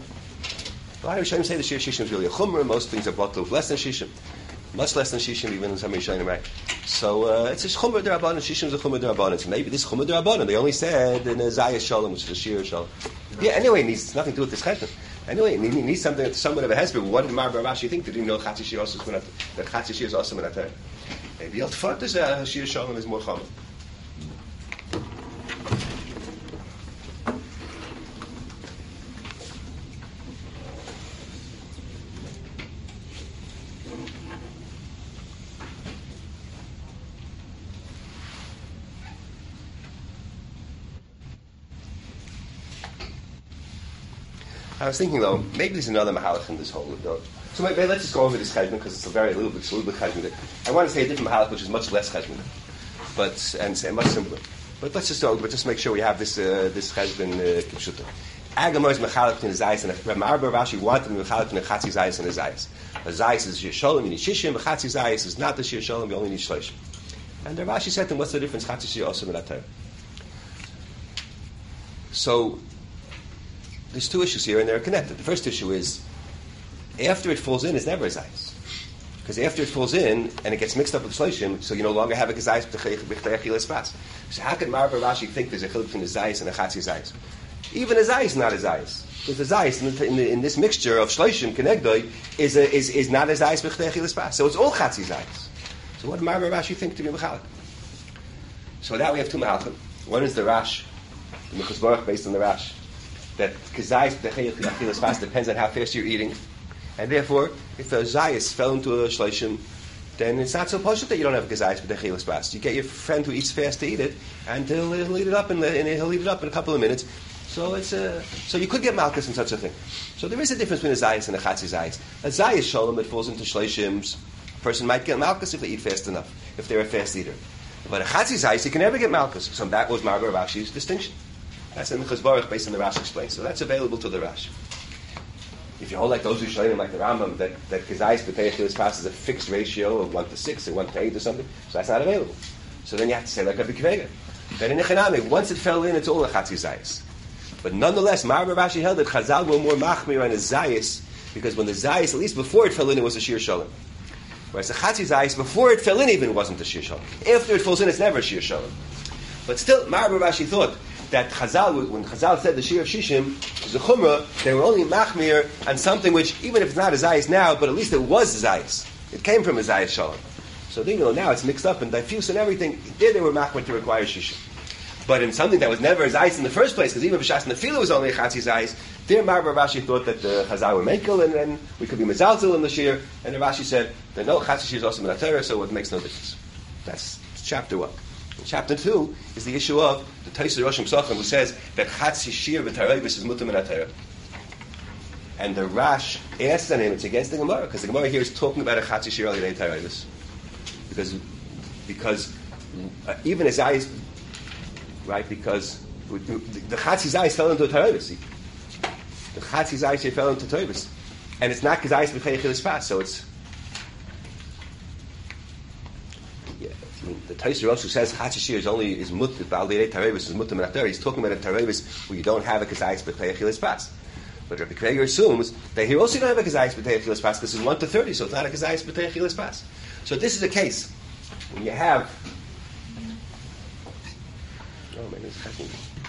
a lot of Rishonim say the Shir of Shishim is really a Chumrah. Most things are brought to less than Shishim. Much less than Shishim, even in some Rishonim, right? So uh, it's a Chumrah D'Rabbanan, Shishim is a Chumrah D'Rabbanan. So maybe this Chumrah D'Rabbanan, they only said in a Zayas Shalom, which is a Shir Shalom. Yeah, anyway, it needs nothing to do with this Cheshvan. Anyway, it needs something, somewhat of a hesper. What did Marbar Rashi think? Did he know Chatzi Shir also is that Chatzi Shir is also Minat? Maybe Yalt Fart is a Shir Shalom is more common. I was thinking though, maybe there's another mahalach in this whole though. So maybe let's just go over this cheshbon because it's a very little bit, it's a little bit cheshbon. I want to say a different mahalach which is much less cheshbon, but and say much simpler. But let's just go, but just make sure we have this uh, this cheshbon kipshuta. Agamor is mechalach in the zayis and Marbar Rashi wanted to be mechalach in the chatzi zayis and the zayis. A zayis is shir shalom, you need shishim. A chatzi zayis is not the shir shalom, you only need shloshim. And the Rashi said to him, what's the difference? Chatzi shir also minatayr. So there's two issues here, and they're connected. The first issue is, after it falls in, it's never a zayis. Because after it falls in, and it gets mixed up with shloshim, so you no longer have a zayis b'chtei achilas pas. So how can Marbar Rashi think there's a chiluk between a zayis and a chatzi zayis? Even a zayis is not a zayis. Because the zayis, in, the, in, the, in this mixture of shloshim, kenegdoi, is, a, is, is not a zayis b'chtei achilas pas. So it's all chatzi zayis. So what did Marbar Rashi think to be mechalik? So now we have two mahalchim. One is the Rash, the Mechaz Baruch based on the Rash, that kazayis b'chtei achilas pas depends on how fast you're eating. And therefore, if a zayis fell into a shloshim, then it's not so poshut that you don't have a kazayis b'chtei achilas pas. You get your friend who eats fast to eat it, and he'll, he'll eat it up in the, and he'll eat it up in a couple of minutes. So it's a, so you could get malchus in such a thing. So there is a difference between a zayis and a chatzi zayis. A zayis shalom that falls into shloshim, a person might get malchus if they eat fast enough, if they're a fast eater. But a Chatzi Zayis, you can never get Malchus. So that was Marbar Rashi's distinction. That's in the Chazbarach based on the Rashi explains. So that's available to the Rashi. If you hold like those who show him like the Rambam, that, that Kizayis B'Tei Achilas Pas is a fixed ratio of one to six or one to eight or something, so that's not available. So then you have to say like a B'Kvega. Then in Echanami, once it fell in, it's all a Chatzi Zayis. But nonetheless, Marbar Rashi held that Chazal were more Machmir on a Zayis, because when the Zayis, at least before it fell in, it was a Shir Shalom. Whereas the Chatzi Zayis, before it fell in even, it wasn't a Shir Shalom. After it falls in, it's never a Shir Shalom. But still, Marbar Rashi thought that Chazal, when Chazal said the Shir of Shishim, the Chumrah, they were only Machmir on something which, even if it's not a Zayis now, but at least it was a Zayis. It came from a Zayis Shalom. So you know, now it's mixed up and diffuse and everything. There they were Machmir to require Shishim. But in something that was never a Zayis in the first place, because even if B'Shas Nefila was only a Chatzi Zayis, there Marbar Rashi thought that the Chazal were Mekel, and then we could be Mezalzel in the Shir, and the Rashi said that no, Chatzi Shir is also Minatera, so it makes no difference. That's chapter one. Chapter two is the issue of the Taisir Rosh Psachim, who says that Chatzi Shir v'Tarayvis is Mutter Minatera. And the Rash asks on him, it's against the Gemara, because the Gemara here is talking about a Chatzi Shir al Yidei Tarayvis. Because, because uh, even as I right? Because the, the Chatzi Zayis fell into a Tarayvis. The Chatzi Zayis fell into Tarayvis. And it's not Kizayis B'Chei Achilas Pas, so it's... Yeah, I mean, the Taisir Rosh who says Chatzi Shir is only, is Mut, Ba'al Yidei Tarayvis is Mutter Minatera, he's talking about a Tarayvis where you don't have a Kizayis B'Chei Achilas Pas. But Rabbi Kreger assumes that here also you don't have a Kizayis B'Chei Achilas Pas, because it's one to thirty, so it's not a Kizayis B'Chei Achilas Pas. So this is a case when you have... Oh, man, it's happening.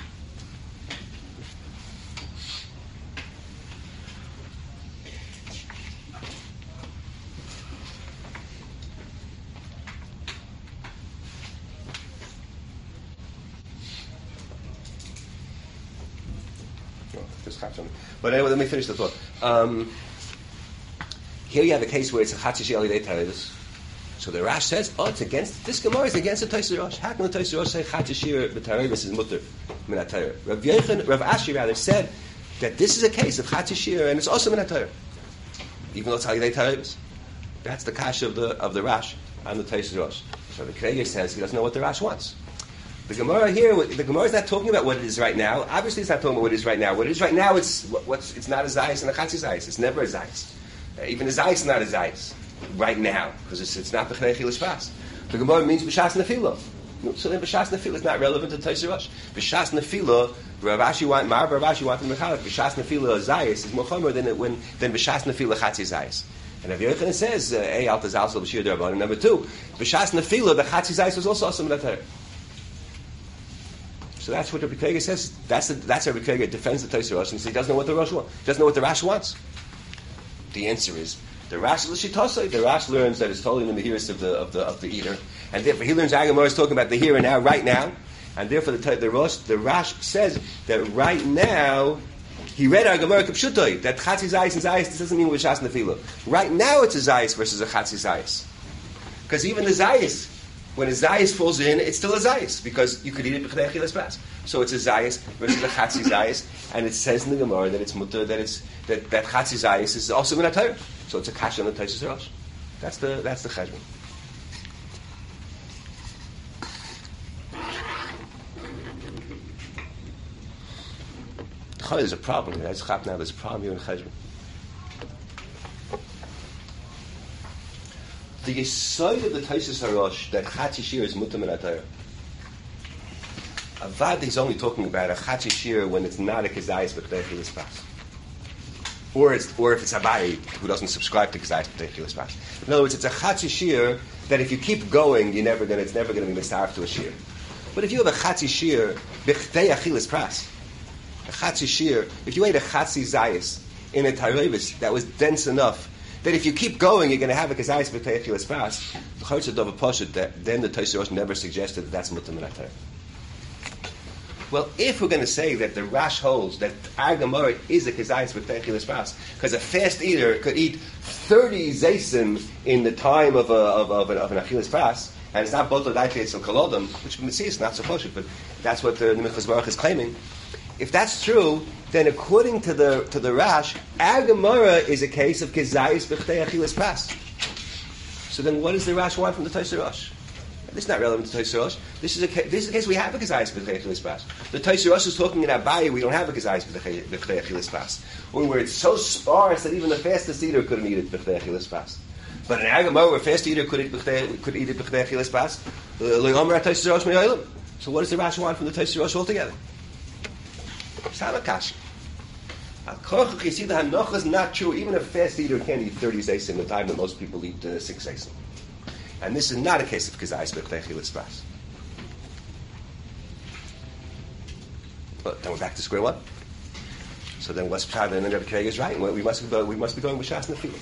Oh, just catch on. But anyway, let me finish the thought. Um, here you have a case where it's a Chatzi Shir al Yidei Tarayvis. So the Rash says, oh, it's against, this Gemara is against the Taisir Rosh. How can the Taisir Rosh say Chatzi Shir b'Tarayvis is mutter minatayr? Rav Yechon, Rav Ashi rather said that this is a case of Chatzi Shir and it's also minatayr, even though it's Yidei Tarayvis. That's the kash of the of the Rash on the Taisir Rosh. So the Kreger says he doesn't know what the Rash wants. The Gemara here, the Gemara is not talking about what it is right now. Obviously, it's not talking about what it is right now. What it is right now, it's what's it's not a Zayis and a Chatzi Zayis. It's never a Zayis. Uh, even a Zayis is not a Zayis right now, because it's, it's not B'Chnei Achilas Pas. The Gemara means B'Shas Nefila. So then B'Shas Nefila is not relevant to Taisir Rosh. B'Shas Nefila, Rav Ashi want, Mar Rav Ashi wanted Mechalek. B'Shas Nefila Zayis is more chomer than it when than B'Shas Nefila Chatzi Zayis. And Rav Yochanan says, "Hey, Alta Zalsel B'Shir Derabban." Number two, B'Shas Nefila the Chatzi Zayis was also also Minatayr. So that's what Rabbi Kreger says. That's the, that's Rabbi Kreger defends the Taisir Rosh and says he doesn't know what the Rosh wants. He doesn't know what the Rash wants. The answer is the Rash l'shitosai. The Rash learns that it's totally in the hearers of the of the of the eater, and therefore he learns Agamor is talking about the here and now, right now, and therefore the the Rosh the Rash says that right now he read Agamor Kipshutoi that Chatzi Zayis and Zayis. This doesn't mean with Shas Nefila. Right now it's a Zayis versus a Chatzi Zayis, because even the Zayis, when a Zayis falls in, it's still a Zayis, because you could eat it b'Chnei Achilas Pas. So it's a Zayis versus a Chatzi Zayis, and it says in the Gemara that it's mutter, that it's that that Chatzi Zayis is also Minatayr. So it's a kasha on the Taisir Rosh. That's the that's the cheshbon. There's a problem. There's a now. There's a problem here in cheshbon. The yesod of the Taisir Rosh that Chatzi Shir is mutter minatayr. Avad is only talking about a Chatzi Shir when it's not a Kizayis b'Chnei Achilas Pas. Or it's or if it's Abai who doesn't subscribe to Kizayis b'Chnei Achilas Pas. In other words, it's a Chatzi Shir that if you keep going, you're never gonna it's never gonna be mistarf to a Shir. But if you have a Chatzi Shir b'Chnei Achilas Pas, a Chatzi Shir, if you ate a Chatzi Zayis in a Tarayvis that was dense enough that if you keep going, you're going to have a Kizayis b'Chnei Achilas Pas, the Chortzah Dov Poshet, that then the Taisir Rosh never suggested that that's mutter minatayr. Well, if we're going to say that the Rash holds that our Gemara is a Kizayis b'Chnei Achilas Pas, because a fast eater could eat thirty zaysim in the time of, a, of, of, an, of an Achilas Pas, and it's not both Ladaitei and Kolodom, which we see it's not so Poshet, but that's what the Minchas Baruch is claiming. If that's true, then according to the to the Rash, our Gemara is a case of Kizayis b'Chnei Achilas Pas. So then what does the Rash want from the Taisir Rosh? This is not relevant to Tosei Rosh. This is a ca- this is the case we have a Kazayis B'Chdei Achilas Pas. The Tosei Rosh is talking in Abaye, we don't have a Kazayis B'Chdei Achilas Pas. Or where it's so sparse that even the fastest eater couldn't eat it B'Chdei Achilas Pas. But in Agamor, where fast eater could eat B'Chdei, could eat it B'Chdei Achilas Pas, Le'omer Tosei Rosh Me'olim. So what does the Rashi want from the Tosei Rosh altogether? Samakash. You see, the Hanocha is not true. Even a fast eater can't eat thirty zaysim in the time that most people eat uh, six zaysim. And this is not a case of Kazayis B'Chdei Achilas Pas. But then we're back to square one. So then what's Pshad? Then Rebbe Craig is right. We must be, we must be going with Shas Nefila.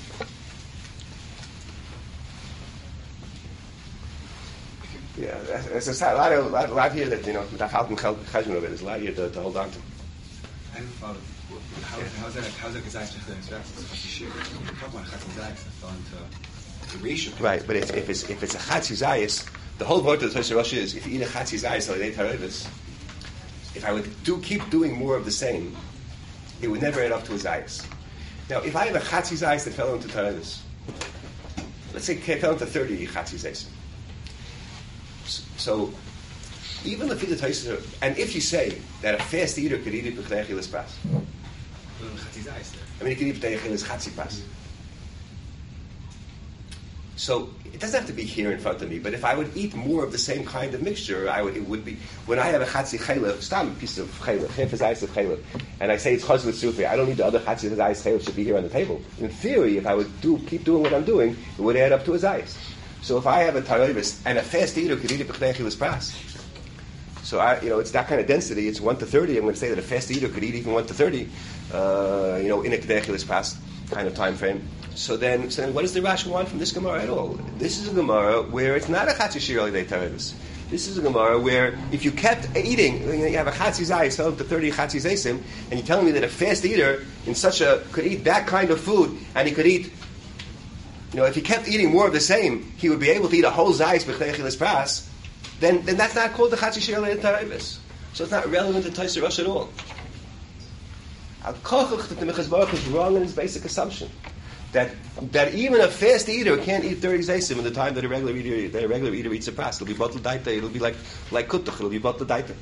Yeah, there's a lot of lot, lot here that, you know, that Halton Cheshbon of it. There's a lot here to, to hold on to. I haven't thought of how, how's that how's that Kazayis B'Chdei Achilas Pas? It's Chassid Shir. Talk about Chassid Zayis. I've gone to the Risha. Right, but if, if it's if it's a Chatzi Zayis, the whole point of the Tosei Rosh is if you eat a Chatzi Zayis or eight Harevus, if I would do keep doing more of the same, it would never add up to a Zayis. Now, if I have a Chatzi Zayis that fell into Harevus, let's say it fell into thirty Chatzi Zayis. So, even the Fida Tosei, and if you say that a fast eater could eat it B'Chdei Achilas Pas, I mean, he could eat B'Chdei Achilas Chatzi Pas. So it doesn't have to be here in front of me, but if I would eat more of the same kind of mixture, I would, it would be, when I have a Chatzi Chaylev, stam a piece of Chaylev, half a Zayis of Chaylev, and I say it's Chazul Sufi, I don't need the other Chatzi Zayis Chaylev should be here on the table. In theory, if I would do keep doing what I'm doing, it would add up to a Zayis. So if I have a Taroivis, and a fast eater could eat it B'Chdei Achilas Pas, so I, you know, it's that kind of density, it's one to thirty, I'm going to say that a fast eater could eat even one to thirty, uh, you know, in a B'Chdei Achilas Pas kind of time frame. So then, so then what does the Rashi want from this Gemara at all? This is a Gemara where it's not a Chatzi Shir Alidei Tarevis. This is a Gemara where if you kept eating, you, know, you have a Chatzi Zayis, fell up to thirty Chatzi Zaysim, and you're telling me that a fast eater in such a, could eat that kind of food, and he could eat, you know, if he kept eating more of the same, he would be able to eat a whole Zayis B'Chdei Achilas Pas, then, then that's not called the Chatzi Shir Alidei Tarevis. So it's not relevant to Tosei Rosh at all. Al-Kochuch that the Mechaz Baruch is wrong in his basic assumption. That that even a fast eater can't eat thirty zaysim in the time that a regular eater that a regular eater eats a pas. It'll be batel daita. It'll be like like kutuch. It'll be batel daita.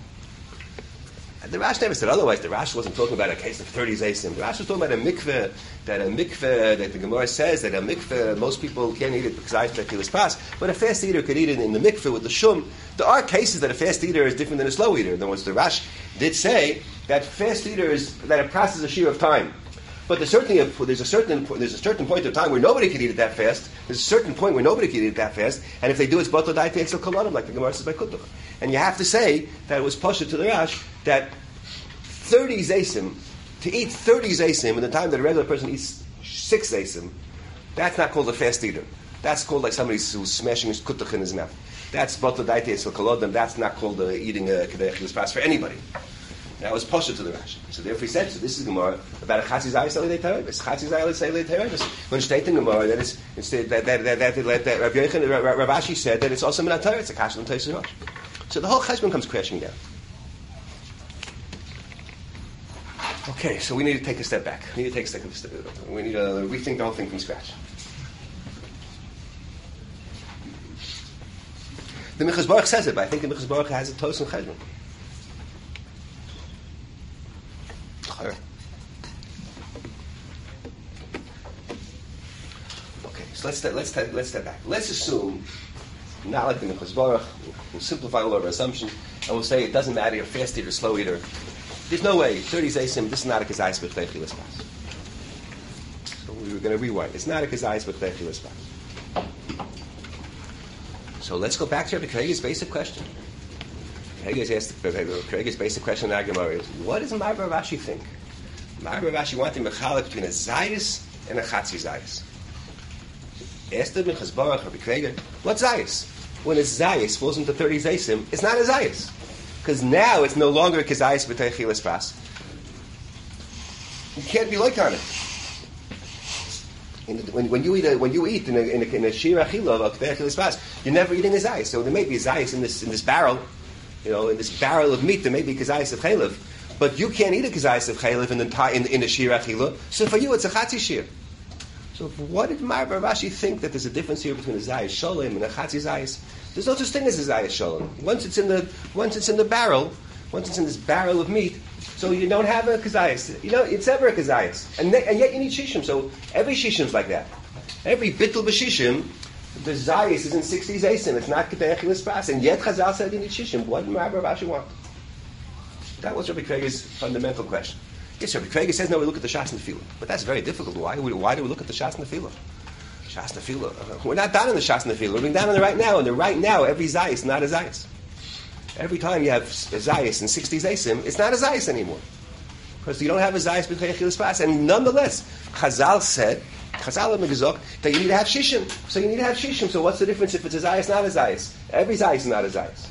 And the Rash never said otherwise. The Rash wasn't talking about a case of thirty zaysim. The Rash was talking about a mikveh. That a mikveh that the Gemara says that a mikveh most people can't eat it because I speculate pas. But a fast eater could eat it in the mikveh with the shum. There are cases that a fast eater is different than a slow eater. In other words, the Rash did say that fast eater is that a process a shear of time. But there's certainly a, there's a certain there's a certain point of time where nobody can eat it that fast. There's a certain point where nobody can eat it that fast, and if they do, it's batel daita etzel kolanim, like the Gemara says by kutuch. And you have to say that it was pasha to the Rash that thirty zaysim, to eat thirty zaysim in the time that a regular person eats six zaysim, that's not called a fast eater. That's called like somebody who's smashing his kutuch in his mouth. That's batel daita etzel kolanim. That's not called uh, eating a kedei achilas pas for anybody. That was posher to the Rashi. So therefore he said, so this is Gemara about a Chatzi Zayis Alidei Tarevis. Chatzi Zayis Alidei Tarevis. When stating Gemara that it's, it's that that that that, that, that Rav Yochanan, Rav Ashi said that it's also Minat Torah. It's a Kashan and Tosei Rosh. So the whole Cheshbon comes crashing down. Okay, so we need to take a step back. We need to take a step back. We need to rethink the whole thing from scratch. The Mechaz Baruch says it, but I think the Mechaz Baruch has a Tos and Cheshbon. Okay, so let's let's let's step back. Let's assume, not like the Mechaz Baruch, we'll simplify all our assumptions, and we'll say it doesn't matter, you're a fast eater, slow eater. There's no way, thirty zaysim, this is not a Kazayis B'Chdei Achilas Pas. So we were going to rewind. It's not a Kazayis B'Chdei Achilas Pas. So let's go back to Rabbi Craig's basic question. Craig's asked Craig's basic question in the Gemara is, what does Ma'aber Rashi think? Ma'aber Rashi wanted to mechalek between a Zayis and a Chatzi Zayis. Asked the Mechaz Baruch, Rabbi Craig, what's Zayis? When a Zayis falls into thirty Zaysim, it's not a Zayis. Because now it's no longer a Kazayis B'Chdei Achilas Pas. You can't be like on it. In the, when, when you eat a, when you eat in a, in a, in a shir achila of B'Chdei Achilas Pas, you're never eating a Zayis. So there may be a Zayis in this in this barrel, you know, in this barrel of meat, there may be a Kazayis of Chaylev. But you can't eat a Kazayis of Chaylev in the in, in a shir achila. So for you, it's a Chatzi shir. So what did Ma'aber Rashi think that there's a difference here between a Zayis Sholem and a Chatzi Zayis? There's no such thing as a zayis shalom. Once it's in the once it's in the barrel, once it's in this barrel of meat, so you don't have a kazayis. You know, it's ever a kazayis, and ne- and yet you need shishim. So every shishim's like that. Every bittul b'shishim, the zayis is in sixty zaysim. It's not ketei achilas pras, and yet Chazal said you need shishim. What did Rabbi Rashi want? That was Rabbi Krieger's fundamental question. Yes, Rabbi Krieger says no. We look at the shas and tefillah, but that's very difficult. Why? Why do we look at the shas and tefillah? Shas Nefila. We're not down in the Shas Nefila. We're being down in the right now. And the right now, every Zayis is not a Zayis. Every time you have a Zayis in sixty Zaysim, it's not a Zayis anymore. Because you don't have a Zayis b'chei achilas pras. And nonetheless, Chazal said, Chazal Megazok, that you need to have Shishim. So you need to have Shishim. So what's the difference if it's a Zayis, not a Zayis? Every Zayis is not a Zayis.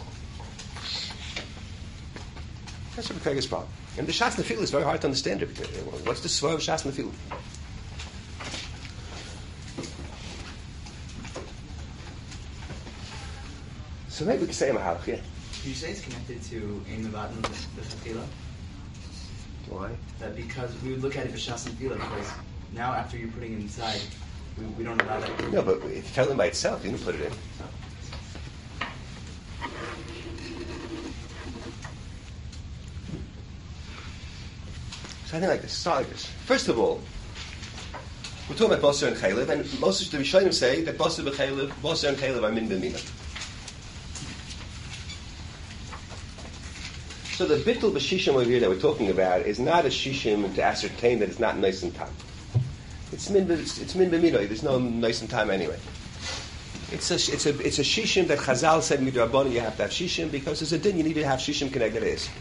That's Rabbi Krieger's problem. And the Shas Nefila is very hard to understand. What's the svar of Shas Nefila? So maybe we can say a mahalach, yeah. Did you say it's connected to Ein Mevatel the Tefillah? Why? That because we would look at it for Shas and Tefillah, because now after you're putting it inside, we, we don't allow that. No, but it fell in by itself. You didn't put it in. So I think like this. Start like this. First of all, we're talking about Basar and Chaylev, and most of the Rishonim say that Basar and Chaylev, Basar and Chaylev are min b'mina. So the bittul b'shishim over here that we're talking about is not a shishim to ascertain that it's not nice and time. It's min it's, it's min b'minoi. There's no nice and time anyway. It's a it's a it's a shishim that Chazal said midrabanan you have to have shishim because there's a din you need to have shishim connected to it.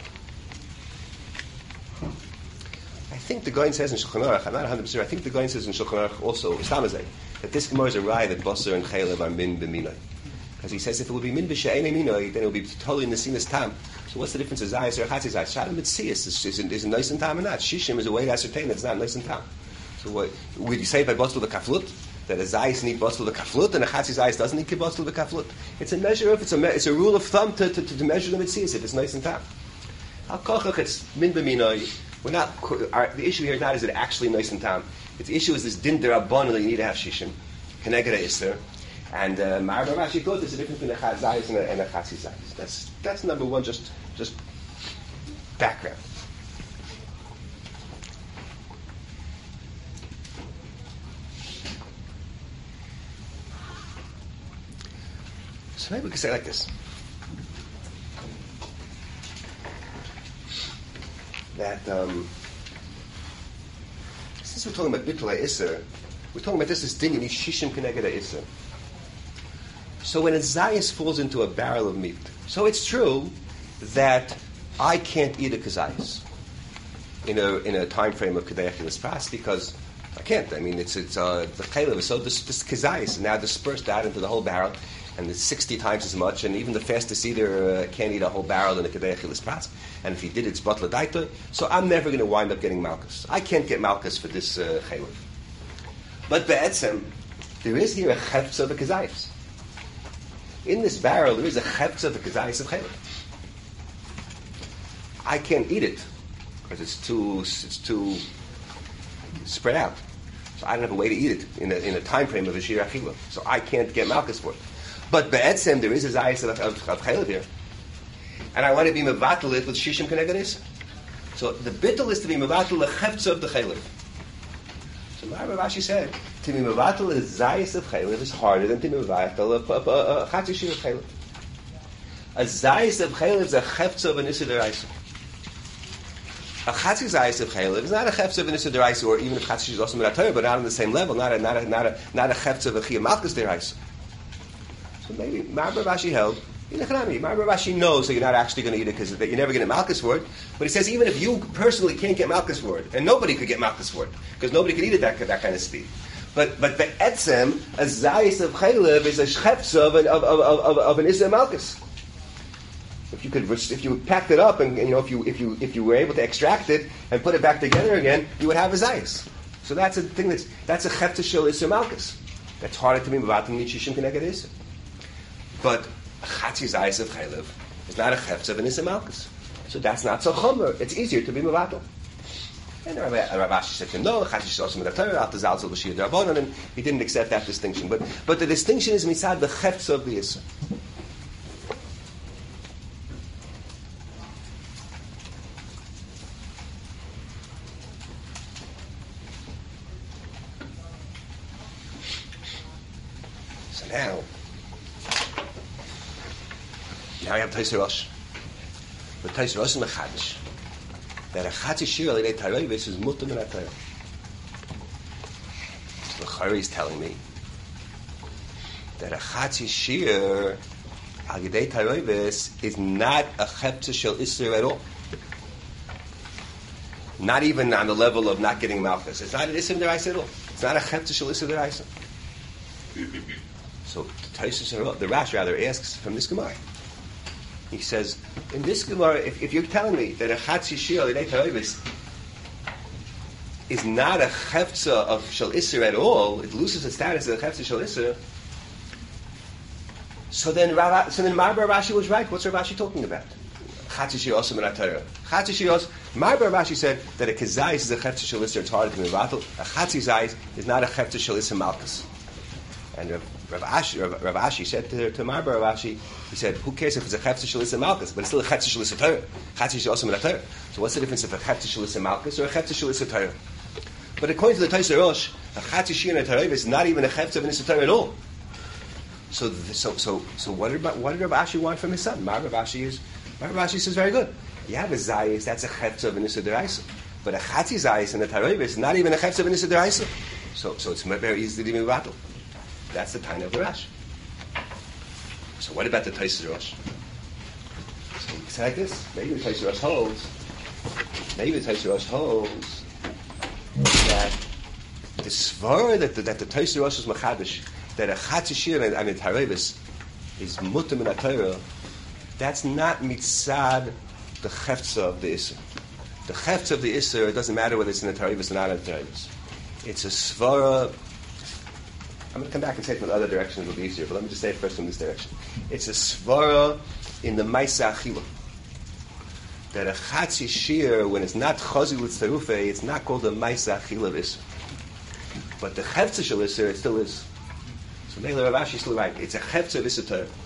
I think the Goin says in Shulchan Aruch, I'm not one hundred percent sure, I think the Goin says in Shulchan Aruch also, Istamazay, that this Gemara is a raya that Basar and Chaylev are min b'minoi. Because he says if it would be min b'she'enei minoi, then it would be totally nesinas tam. So what's the difference of Zayis or Chatzi Zayis? Shadam Mitziyas is, is, is it nice and tam or not? Shishim is a way to ascertain that it's not nice and tam. So what, would you say by Bostel the Kaflut that a Zayis need Bostel the Kaflut and a Chatzi Zayis doesn't need Bostel the Kaflut? It's a measure of, it's a, it's a rule of thumb to, to, to measure the Mitziyas if it's nice and tam. Al Kochach, it's min b'minoi. We're not, our, the issue here is not is it actually nice and tam. It's the issue is this din derabbanan that you need to have Shishim. Keneged Isser. And uh, Ma'ar Rashi thought there's a difference between a Chazayis and a, and a Chatzi Zayis. That's, that's number one, just, just background. So maybe we could say it like this. That, um, since we're talking about Bittul HaIsser, we're talking about this as din, you need Shishim Keneged HaIsser. So when a Zayis falls into a barrel of meat, so it's true that I can't eat a Kazayis in a in a time frame of Kedei Achilas Pras because I can't. I mean, it's it's uh, the Chaylev is so this, this Kazayis now dispersed out into the whole barrel, and it's sixty times as much. And even the fastest eater uh, can't eat a whole barrel in a Kedei Achilas Pras. And if he did, it's Batla Daita. So I'm never going to wind up getting Malchus. I can't get Malchus for this uh, Chaylev. But Be'etzem, there is here a Chefz of a Kazayis. In this barrel, there is a Chefz of a Kazayis of Chaylev. I can't eat it because it's too it's too spread out. So I don't have a way to eat it in a, in a time frame of a Shir Achila. So I can't get Malchus for it. But Be'etzem, there is a Zayis of, of, of Chaylev here. And I want to be Mevatel it with Shishim Keneged Isser. So the bittul is to be Mevatel the Chefz of the Chaylev. So Rabbi Rashi said, to be Mevatel a Zayis of Chaylev is harder than to be Mevatel a Chatzi Shir of Chaylev. A Zayis of Chaylev is a Chefz of an Isser Deraisa. A Chatzi Zayis of Chaylev is not a Chefz of an Isser Deraisa, or even if Chatzi is also Medatayr, but not on the same level, not a, not a, not a, not a Chefz of a Chiyah Malchus Deraisa. So maybe Rabbi Rashi held, Rabbi Rashi knows that you're not actually going to eat it because you're never going to get Malchus for it. But he says even if you personally can't get Malchus for it, and nobody could get Malchus for it, because nobody could eat it at that, that kind of speed. But but the etzem, a Zayis of Chaylev is a Chefz of an of, of, of, of an Isser Malchus. If you could, if you packed it up, and, and you know, if you if you if you were able to extract it and put it back together again, you would have a Zayis. So that's a thing that's that's a Chefz shel Isser Malchus. That's harder to be Mevatel Nishishim Keneged Isser. But a Chatzi Zayis of Chaylev is not a Chefz of an Isser Malchus. So that's not so chomer. It's easier to be Mevatel. And Rav Ashi said to him, no, Chatzi is also Medatar, after Zalzel B'Shir D'Rabbanan, and he didn't accept that distinction. But but the distinction is Mitzad the Chefz of the Isser. Now, now we have Taisei Rosh. But Taisei Rosh is mechadish. That a chatzi shir al yidei taroivis is mutter min ha-Torah. So the Chari is telling me that a chatzi shir al yidei taroivis is not a cheptza shel isser at all. Not even on the level of not getting malchus. It's not an isser deraisa at all. It's not a cheptza shel isser deraisa. So the, the Rash rather asks from this Gemara. He says, in this Gemara, if, if you're telling me that a chatzi shir al yidei taroivis is not a chefza of shel isser at all, it loses its status as a chefza shel isser, so then Rav, so then Marbar Rashi was right. What's Rav Rashi talking about? Chatzi shir also min ha-Torah. Chatzi shir also, Marbar Rashi said that a kezayis is a chefza shel isser, it's hard to be mevatel. A chatzi zayis is not a chefza shel isser malchus. And Rav, Rav, Ashi, Rav, Rav Ashi said to, to Marbar Rav Ashi, he said, who cares if it's a chefza shel isser malchus, but it's still a chefza shel isser Torah. Chatzi shir also min ha-Torah. So what's the difference if a chefza shel isser malchus or a chefza shel isser Torah? But according to the Taisei Rosh, a chatzi shir and a taroivis is not even a chefza of an isser Torah at all. So, so, so, so, what did what did Rav Ashi want from his son? Rav Ashi is, Rav Ashi says very good. You have a zayis, that's a chefza of an isser deraisa, but a chatzi zayis and a taroivis is not even a chefza of an isser deraisa. So, so it's very easy to be mevatel. That's the time of the Rash. So what about the Taisei Rosh? So it's like this. Maybe the Taisei Rosh holds. Maybe the Taisei Rosh holds that the svara that the, that the Taisei Rosh is machadish, that a chatzi shir and, and a taroivis is mutter min ha-Torah. That's not mitzad the chefza of the isser. The chefza of the isser, it doesn't matter whether it's in the taroivis or not in the taroivis. It's a svara. I'm going to come back and say it from the other direction, it'll be easier, but let me just say it first from this direction. It's a svara in the Maisa Achila. That a chatzi shir, when it's not chazi l'tzarufeh, it's not called a Maisa Achila of Isser. But the chefza shel Isser, it still is. So Meila Rav Ashi is still right. It's a chefza of Isser Torah.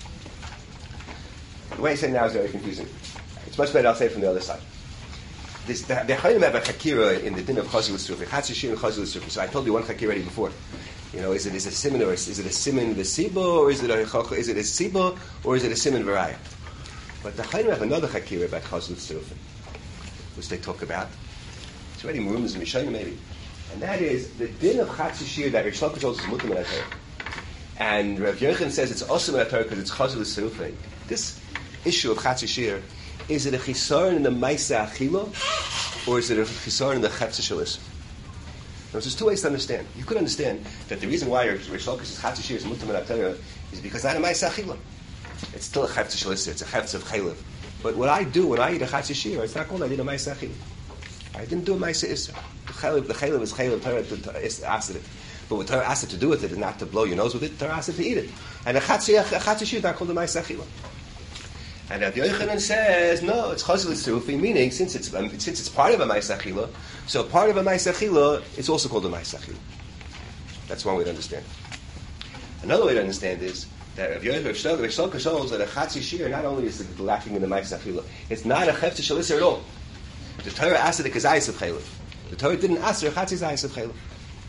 The way I say it now is very confusing. It's much better I'll say it from the other side. This, the Chayim have a chakira in the din of chazi l'tzarufeh. Chatzi shir and chazi l'tzarufeh. So I told you one chakira already before. You know, is it is it a siman or is it a siman v'siba or is it a is it a siba or is it a siman v'raya? But the Chayim have another chakira about chazul tzurufin, which they talk about. It's already rooms in Mishnah maybe, and that is the din of chatzi shir that Rish Lakish holds is mutar min ha-Torah, and Rav Yochanan says it's also min ha-Torah because it's chazul tzurufin. This issue of chatzi shir, is it a chisaron in the ma'aseh achila or is it a chisaron in the chefza shel isser? Now, there's two ways to understand. You could understand that the reason why Rish Lakish's chatzi shir is mutar min ha-Torah is because I am ma'aseh achila. It's still a chefza shel isser. It's a chefza of chaylev. But what I do when I eat a chatzi shir, it's not called I did a ma'aseh achila. I didn't do a ma'aseh isser. The chaylev, the chaylev is chaylev Torah asked it. But what Torah asked it to do with it is not to blow your nose with it. Torah asked it to eat it. And a chatzi, a chatzi shir is not called a ma'aseh achila. And Rabbi Yochanan says, no, it's chazil tzurufin, meaning since it's um, since it's part of a ma'aseh achila, so part of a ma'aseh achila, it's also called a ma'aseh achila. That's one way to understand it. Another way to understand is that Rabbi Yochanan shows that a chatzi shir not only is lacking in the ma'aseh achila, it's not a chefza shel isser at all. The Torah asked the kazayis of chaylev. The Torah didn't ask the chatzi zayis of chaylev.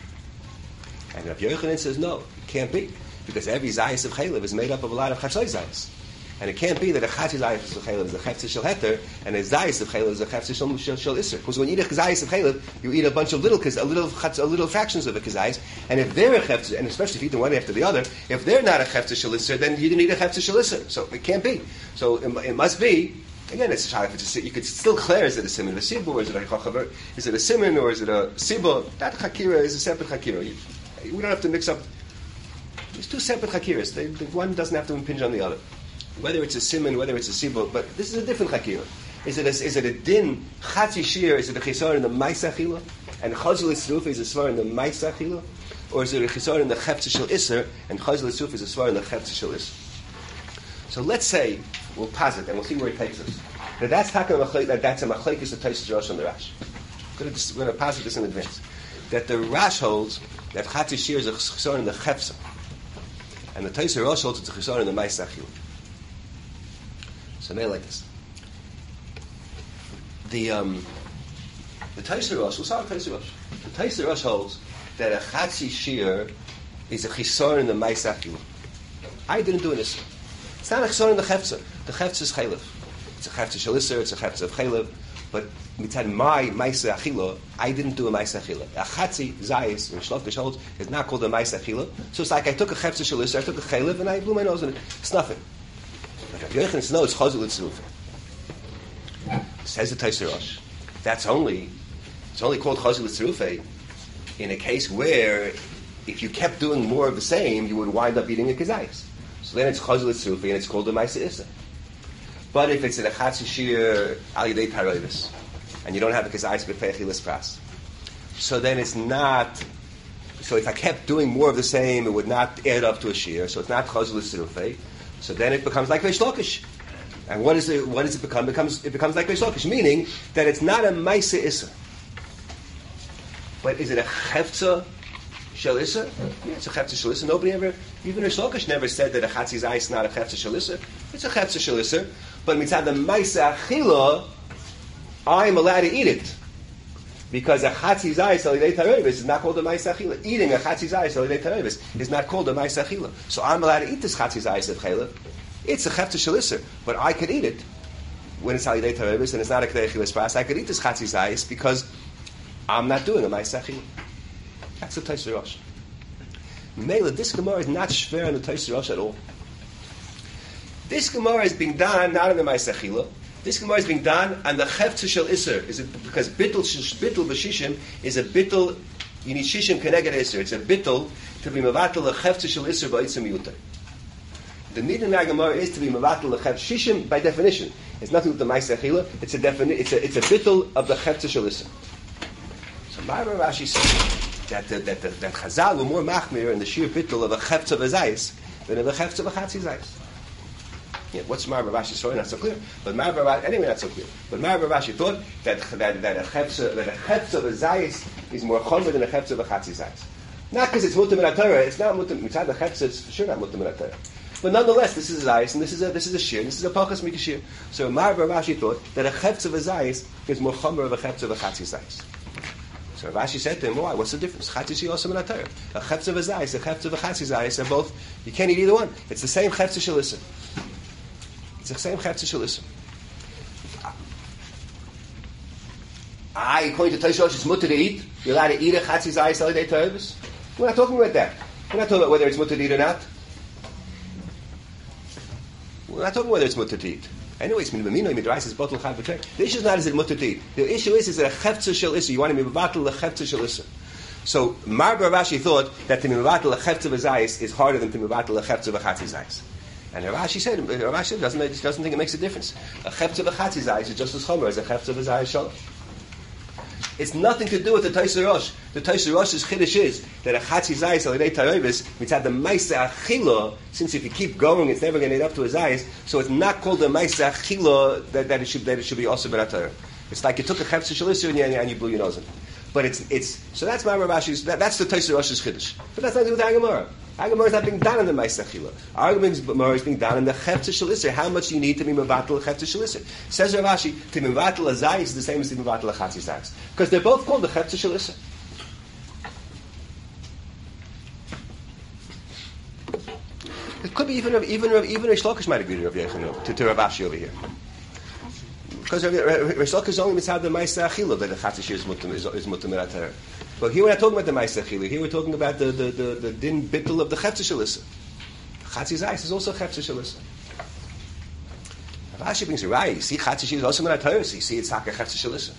And Rabbi Yochanan says, no, it can't be, because every zayis of chaylev is made up of a lot of chafshay zayis. And it can't be that a chatzi zayis of chaylev is a chefza shel heter, and a zayis of chaylev is a chefza shel, shel, shel isser. Because when you eat a zayis of chaylev, you eat a bunch of little, a little, a little fractions of a kazayis, and if they're a chefza, and especially if you eat them one after the other, if they're not a chefza shel isser, then you didn't eat a chefza shel isser. So it can't be. So it, it must be. Again, it's a shayla. It's a, you could still declare: is it a siman v'siba, or is it a chachaver? Is it a siman, or is it a siba? That chakira is a separate chakira. You, we don't have to mix up. There's two separate chakiras. They, the one doesn't have to impinge on the other. Whether it's a siman, whether it's a siba, but this is a different chakira. Is it a, is it a din chatzi shir? Is it a chisar in the ma'aseh achila? And chazul tzuruf is a svar in the ma'aseh achila, or is it a chisar in the chefza shel isser? And chazul tzuruf is a svar in the chefza shel isser. So let's say we'll posit and we'll see where it takes us. Now that's talking about that that's a machlekes of Taisei Rosh and the Rash. We're going to, we're going to posit this in advance. That the Rash holds that chatzi shir is a chisar in the chefza, and the Taisei Rosh holds it's a chisar in the ma'aseh achila. So they like this. The um, the Taisei Rosh, we'll start with Taisei Rosh. The Taisei Rosh holds that a chatzi shir is a chisar in the ma'aseh achila. I didn't do an Isser. It's not a Chesron in the Chefza. The Chefza is Chaylev. It's a Chefza Shel Isser, it's a Chefza of Chaylev. But mitzad my Maisa Achila, I didn't do a Maisa Achila. A Chatzi Zayis, when Shlokish holds, is not called a Maisa Achila. So it's like I took a Chefza Shel Isser, I took a Chaylev, and I blew my nose in it. It's nothing. But Rav Yochanan says, no, it's Chazul Tzrufa. Says the Tosei Rosh. That's only, it's only called Chazul Tzrufa in a case where if you kept doing more of the same, you would wind up eating a Kazayis. So then it's Chazul Tzrufa, and it's called a Maisa Issa. But if it's in a Chatzi Shir Al Yidei Tarovis, and you don't have a Kazayis B'Pechilas Pras, so then it's not, so if I kept doing more of the same, it would not add up to a Shir, so it's not Chazul Tzrufa. So then it becomes like Reish Lakish. And what, is it, what does it become? It becomes, it becomes like Reish Lakish, meaning that it's not a Maisa Issa. But is it a Chefza Shel Issa? Yeah, it's a Chefza Shel Issa. Nobody ever, even Reish Lakish never said that a Chatzi Zayis is not a Chefza Shel Issa. It's a Chefza Shel Issa. But mitzad the Maisa Achila, I'm allowed to eat it. Because a Chatzi Zayis Al Yidei Tarevis is not called a Maisa Achila. Eating a Chatzi Zayis Al Yidei Tarevis is not called a Maisa Achila. So I'm allowed to eat this Chatzi Zayis of Chayla. It's a Chefza Shel Issa, but I could eat it when it's Al Yidei Tarevis and it's not a Kedei Chilas Pras. I could eat this Chatzi Zayis because I'm not doing a Maisa Achila. That's the Tosei Rosh. Mela, this Gemara is not shver on the Tosei Rosh at all. This Gemara is being done not on the Maisa Achila. This Gemara is being done on the Chefza Shel Isser. Is it because bittul bittul b'shishim is a bittul? You need shishim keneged Isser. It's a bittul to be mevatel a Chefza Shel Isser ba'itz miyuter. The Nidin Gemara is to be mevatel a Chefza shishim by definition. It's nothing with the Maisa Achila. It's a defini- It's a it's a bittul of the Chefza Shel Isser. So Ma'aber Rashi says that the, that the, that Chazal were more machmir in the sheer bittul of a Chefza v'zayis than of a Chefza v'chatzi zayis. Yeah, what's Ma'aber Rashi story? Not so clear. But Ma'aber Rashi, anyway, not so clear. But Ma'aber Rashi thought that that that a chefza that a chefza v'zayis is more chomer than a chefza v'chatzi zayis. Not because it's mutam in Torah. It's not mutam. Mitzad the chefza, it's for sure not mutam in Torah. But nonetheless, this is a zayis, and this is a this is a shir. This is a pachas mikashir. So Ma'aber Rashi thought that a chefza v'zayis is more chomer of a chefza v'chatzi zayis. So Rashi said to him, "Why? What's the difference? Chatzi shir also in Torah. A chefza v'zayis, a chefza v'chatzi zayis are both. You can't eat either one. It's the same chefza shel Isser. It's the same Chefza Shel Isser. I, according to Tosei Rosh, it's mutter to eat. You're allowed to eat a Chatzi Zayis Al Yidei Tarevis. We're not talking about that. We're not talking about whether it's mutter to eat or not. We're not talking whether it's mutter to eat. Anyway, it's min b'mino, midrais is bottle chad b'trei. The issue is not is it mutter to eat. The issue is is that a Chefza Shel Isser. You want to be mevatel a Chefza Shel Isser. So Ma'aber Rashi thought that to be mevatel a Chefza v'zayis is harder than to be mevatel a Chefza v'chatzi zayis. And Rashi said, Rashi doesn't, doesn't think it makes a difference. A chefza v'chatzi zayis is just as chomer as a chefza v'zayis shalom. It's nothing to do with the Tosei Rosh. The Tosei Rosh's chiddush is that a chatzi zayis al yidei tarevis mitzad the Maisa Achila. Since if you keep going, it's never going to get up to a zayis. So it's not called the Maisa Achila that, that it should that it should be also b'natayr. It's like you took a chefza shel Isser and you, and you blew your nose in. But it's it's so that's my Rashi's that, that's the Tosei Rosh's chiddush. But that's not to do with the Gemara. Gemara is not being done in the Maisa Achila. Our Gemara is being done in the Chefza Shel Isser. How much you need to be mevatel a Chefza Shel Isser? Says Rav Ashi, to be mevatel a zayis is the same as to be mevatel a chatzi zayis, because they're both called the Chefza Shel Isser. It could be even even even Reish Lakish might agree to Rav Yochanan to, to Rav Ashi over here. Because Reish Lakish is only mitzad the Maisa Achila that the chatzi shir is mutam is, is mutam in. But here we're not talking about the Maisa Achila. Here we're talking about the, the, the, the din bittul of the Chefza Shel Isser. Chatzi Zayis is also Chefza Shel Isser. Rashi brings it right. You see, Chatzi Shir is also in Torah. You see, it's Haka Chefza Shel Isser.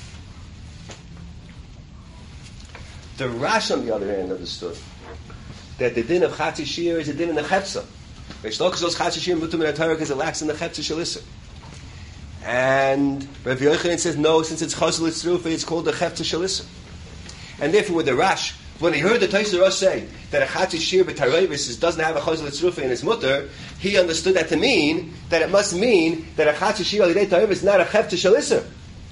The Rash, on the other hand, understood that the din of Chatzi Shir is a din in the Chefza. Reish Lakish says Chatzi Shir mutam in Torah because it lacks in the Chefza Shel Isser. And Rav Yochanan says no, since it's Chazal Tzrufa, it's called the Chefza Shel Isser. And therefore, with the Rash, when he heard the Tosei Rosh say that a Chatzi Shir b'Tarevis doesn't have a Chazal Tzrufa in his mutter, he understood that to mean that it must mean that a Chatzi Shir al Yidei Tarevis is not a Chefza Shel Isser.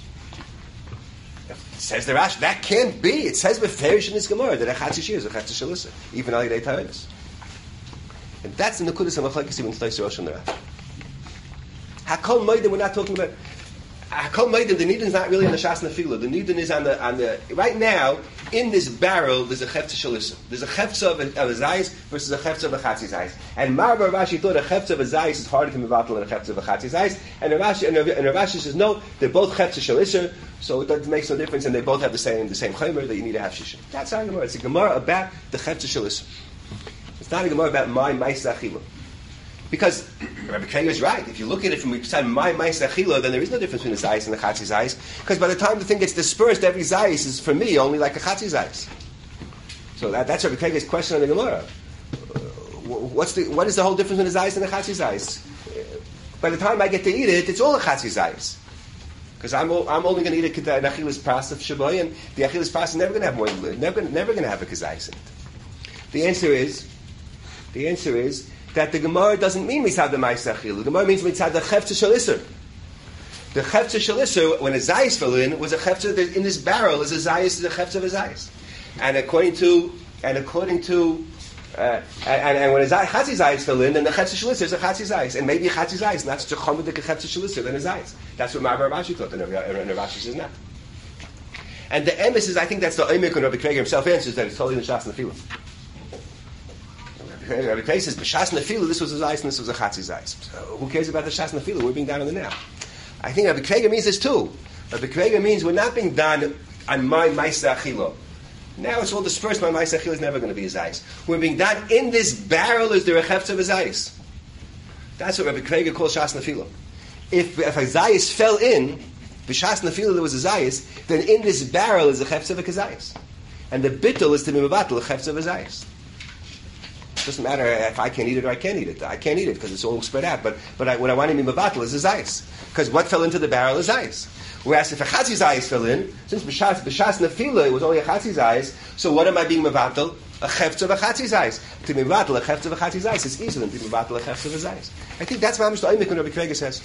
Says the Rash, that can't be. It says beferish in this Gemara that a Chatzi Shir is a Chefza Shel Isser, even al Yidei Tarevis. And that's the Nekudas HaMachlekes even Tosei Rosh and the Rash. Hakol Moedim, we're not talking about. Hakol Maidim, the Nidin is not really on the Shas Nefila. The Nidin is on the, on the, right now, in this barrel, there's a Chefza Shalissa. There's a Chefza of a, of a Zayis versus a Chefza of a Chatzi Zayis. And Marbar Rashi thought a Chefza of a Zayis is harder to Mevatel than a Chefza of a Chatzi Zayis. And Rashi, and, and Rashi says, no, they're both Chefza Shalissa, so it makes no difference, and they both have the same, the same Chaymer that you need to have Shishim. That's our Gemara. It's a Gemara about the Chefza Shalissa. It's not a Gemara about my Maisa Achila. Because Rabbi Krieger is right. If you look at it from the side my Maisa Achila, then there is no difference between the Zayis and the Chatzi Zayis. Because by the time the thing gets dispersed, every Zayis is, for me, only like a Chatzi Zayis. So that, that's Rabbi Krieger's question on the Gemara. Uh, what's the, what is the whole difference between the Zayis and the Chatzi Zayis? Uh, by the time I get to eat it, it's all a Chatzi Zayis. Because I'm, I'm only going to eat a, an Achilas Pras of Shaboy, and the Achilas Pras is never going to have more than never, never going to have a Kazayis in it. The answer is, the answer is, that the Gemara doesn't mean mitzad the Ma'aseh Achilu. The Gemara means mitzad the Chefza Shalisser. The Chefza Shalisser, when a Zayis fell in, was a Chefza, in this barrel is a Zayis, the Chefza of a Zayis. And according to, and according to, uh, and, and when a Chatzi Zayis fell in, then the Chefza Shalisser is a Chatzi Zayis. And maybe a Chatzi Zayis, not such a chomedik a Chefza Shalisser than a Zayis. That's what Marbar Rashi thought, and Rashi says not. And the emes is, I think that's the Oymik when Rabbi Krieger himself answers, that it's totally in the Shas Nefilah. Rabbi Krieger says, B'Shas Nefilah, this was a Zayis and this was a Chatzi Zayis. So who cares about the Shas Nefilah? We're being done on the now. I think Rabbi Krieger means this too. Rabbi Krieger means we're not being done on my Maisa Achila. Now it's all dispersed, my Maisa Achila is never going to be a Zayis. We're being done in this barrel, is there a Chefza of a Zayis? That's what Rabbi Krieger calls Shas Nefilah. If, if a Zayis fell in, B'Shas Nefilah there was a Zayis, then in this barrel is a Chefza of a Zayis. And the bittul is to be Mevatel, a Chefza of a Zayis. It doesn't matter if I can eat it or I can't eat it. I can't eat it because it's all spread out. But but I, what I want to be mevatel is a zayis. Because what fell into the barrel is zayis. Whereas if a chatzi zayis fell in, since b'shas b'shas nefila it was only a chatzi zayis, so what am I being mevatel? A chefz of a chatzi zayis. To be mevatel a chefz of a chatzi zayis is easier than to be mevatel a chefz of a zayis. I think that's mamish the oimik when Rabbi Krieger says.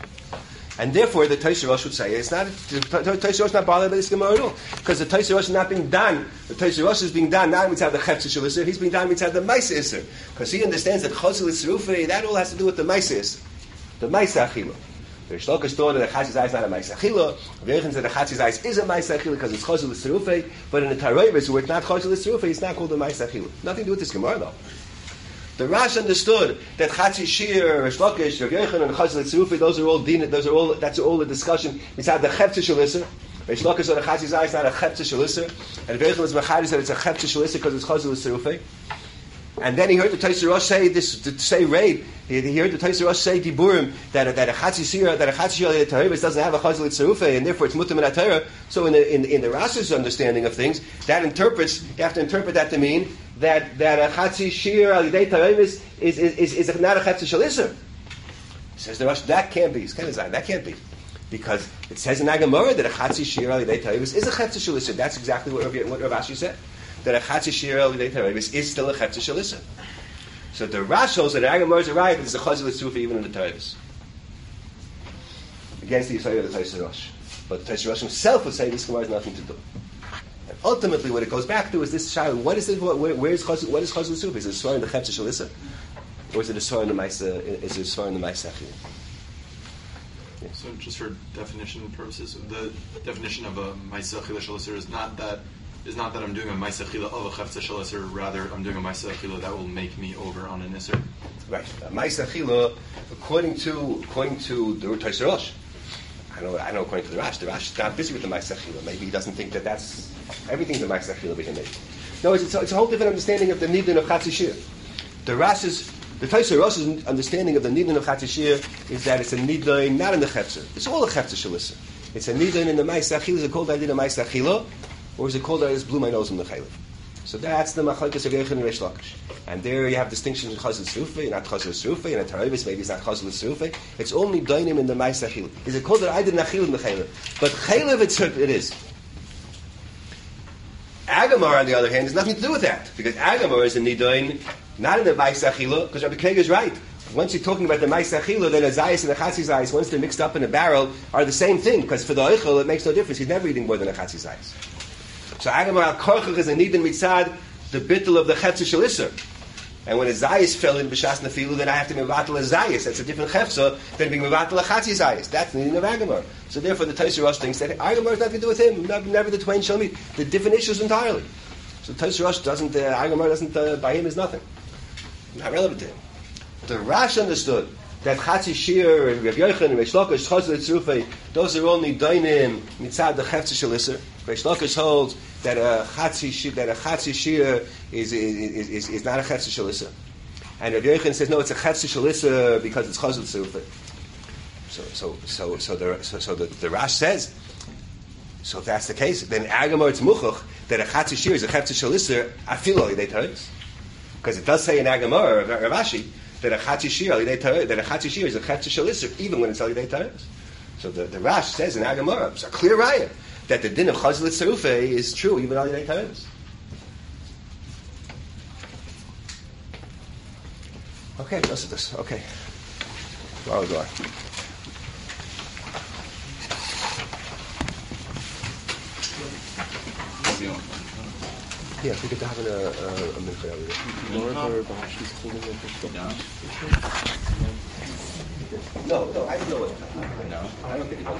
And therefore, the Tosei Rosh would say it's not. The Tosei Rosh is not bothered by this Gemara at all, because the Tosei Rosh is not being done. The Tosei Rosh is being done not mitzad the Chefza Shalisser. He's being done mitzad the Maisa Isser, because he understands that Chosel Isrufei, that all has to do with the Maisa Isser, the Maisa Achila. The Rish Lakish thought that the Chatzi Zayis is not a Maisa Achila. The Yechon said the Chatzi Zayis is a Maisa Achila because it's Chosel Isrufei, but in the Taroivus where it's not Chosel Isrufei, it's not called a Maisa Achila. Nothing to do with this Gemara though. The Rash understood that Chatzi Shir, Rish Lakish, Rav Yochanan, and Chosel Itzufi, those are all din, those are all, that's all the discussion. It's not the Chefza Shalisser. Rish Lakish said the Chatzi Zayis is not a Chefza Shalisser. And Rav Yochanan was Machari said it's a Chefza Shalisser because it's Chosel Itzufi. And then he heard the Tosei Rosh say this, to say raid. He, he heard the Tosei Rosh say Diburim that that a Chatzi Shir, that a Chatzi Shir Tahiris doesn't have a Chosel Itzufi, and therefore it's Mutam and Atayra. So in the in, in the Rash's understanding of things, that interprets. You have to interpret that to mean that that a Chatzi Shir al Yidei Tahiris is is is, is not a Chefza Shalisser. Says the Rosh, that can't be. That can't be. Because it says in Agamara that a Chatzi Shir al Yidei Tahiris is a Chefza Shalisser. That's exactly what Rav, what Rav Ashi said. That a Chatzi Shir al Yidei Tahiris is still a Chefza Shalisser. So the Rash shows that Agamara is right, but it's a Chosel Itzufi even in the Tahiris. Against the Yisrael of the Tosei Rosh. But the Tosei Rosh himself would say this Gemara has nothing to do. And ultimately, what it goes back to is this child. What is it? Where, where is Chosel? What is Chosel Itzufi? Is it a Svar in the Chefza Shalisser, or is it a Svar in the Maisa? Is it a Svar in the Maisa? Yeah. So, just for definition purposes, the definition of a Maisa Chila Shalisser is not that is not that I'm doing a Maisa Chila of a Chefza Shalisser. Rather, I'm doing a Maisa Chila that will make me over on an Isser. Right. Maisa Chila, according to according to the Tosei Rosh. I know, I know. According to the Rash, the Rash is not busy with the Maisa Chila. Maybe he doesn't think that that's everything's a Maisa Chila we can make. No, it's, it's, a, it's a whole different understanding of the Nidin of Chatzi Shir. The Rash's, the Tosei Rosh's understanding of the Nidin of Chatzi Shir is that it's a Nidin not in the Chefza. It's all a Chefza Shalisser. It's a Nidin in the Maisa Chila. Is it called Nidin of Maisa Chila, or is it called I just blew my nose in the Chaylev? So that's the Machlokes of Yochanan and Rish Lakish. And there you have distinctions in Chosel Tzrufei, not Chosel Tzrufei, and a Taroivus maybe it's not Chosel Tzrufei. It's only Dainim in the Maisa Chila. Is it called that I did Nachil in the Chaylev? But Chaylev it's, it is. Agamar, on the other hand, has nothing to do with that. Because Agamar is in Nidain, not in the Maisa Chila, because Rabbi Krieger is right. Once you're talking about the Maisa Chila, then a Zayis and a Chatzi Zayis, once they're mixed up in a barrel, are the same thing. Because for the Eichel, it makes no difference. He's never eating more than a Chatzi Zayis. So Agamar al-Korchach is a Nidin Mitzad, the bittul of the Chefza Shalisser. And when a zayis fell in b'shas nefilu, then I have to be mevatel a zayis. That's a different chefza than being mevatel a chatzi zayis. That's the meaning of Agamar. So therefore, the Tosfos Rosh thinks that Agamar has nothing to do with him. Never, never the twain shall meet. The different issues entirely. So Tosfos Rosh doesn't. Uh, Agamar doesn't. Uh, by him is nothing. Not relevant to him. The Rash understood that chatzi shir and Rav Yochanan and Reish Lakish chazal tzrufei. Those are only dainim mitzad the chefza shalisser. Reish Lakish holds that a chatzi shir, that a chatzi shir is is, is is not a chetz shalisa, and Rav Yochanan says no, it's a chetz shalisa because it's chazal tzrufei. So so so so the so, so the, the Rash says, so if that's the case, then Agamar it's muchach that a chatzi shir is a chetz shalisa afilo lidei taris, because it does say in Agamar Rav Ashi that a chatzi shir lidei taris, that a chatzi shir is a chetz shalisa even when it's lidei taris. So the, the Rash says in Agamar, it's a clear raya that the din of chazal tzrufei is true even on lidei taris. Okay, listen to this. Okay. Where we go? Yeah, if we get to having a, a, a mincha over there. No, no, I don't know what. No, I don't think.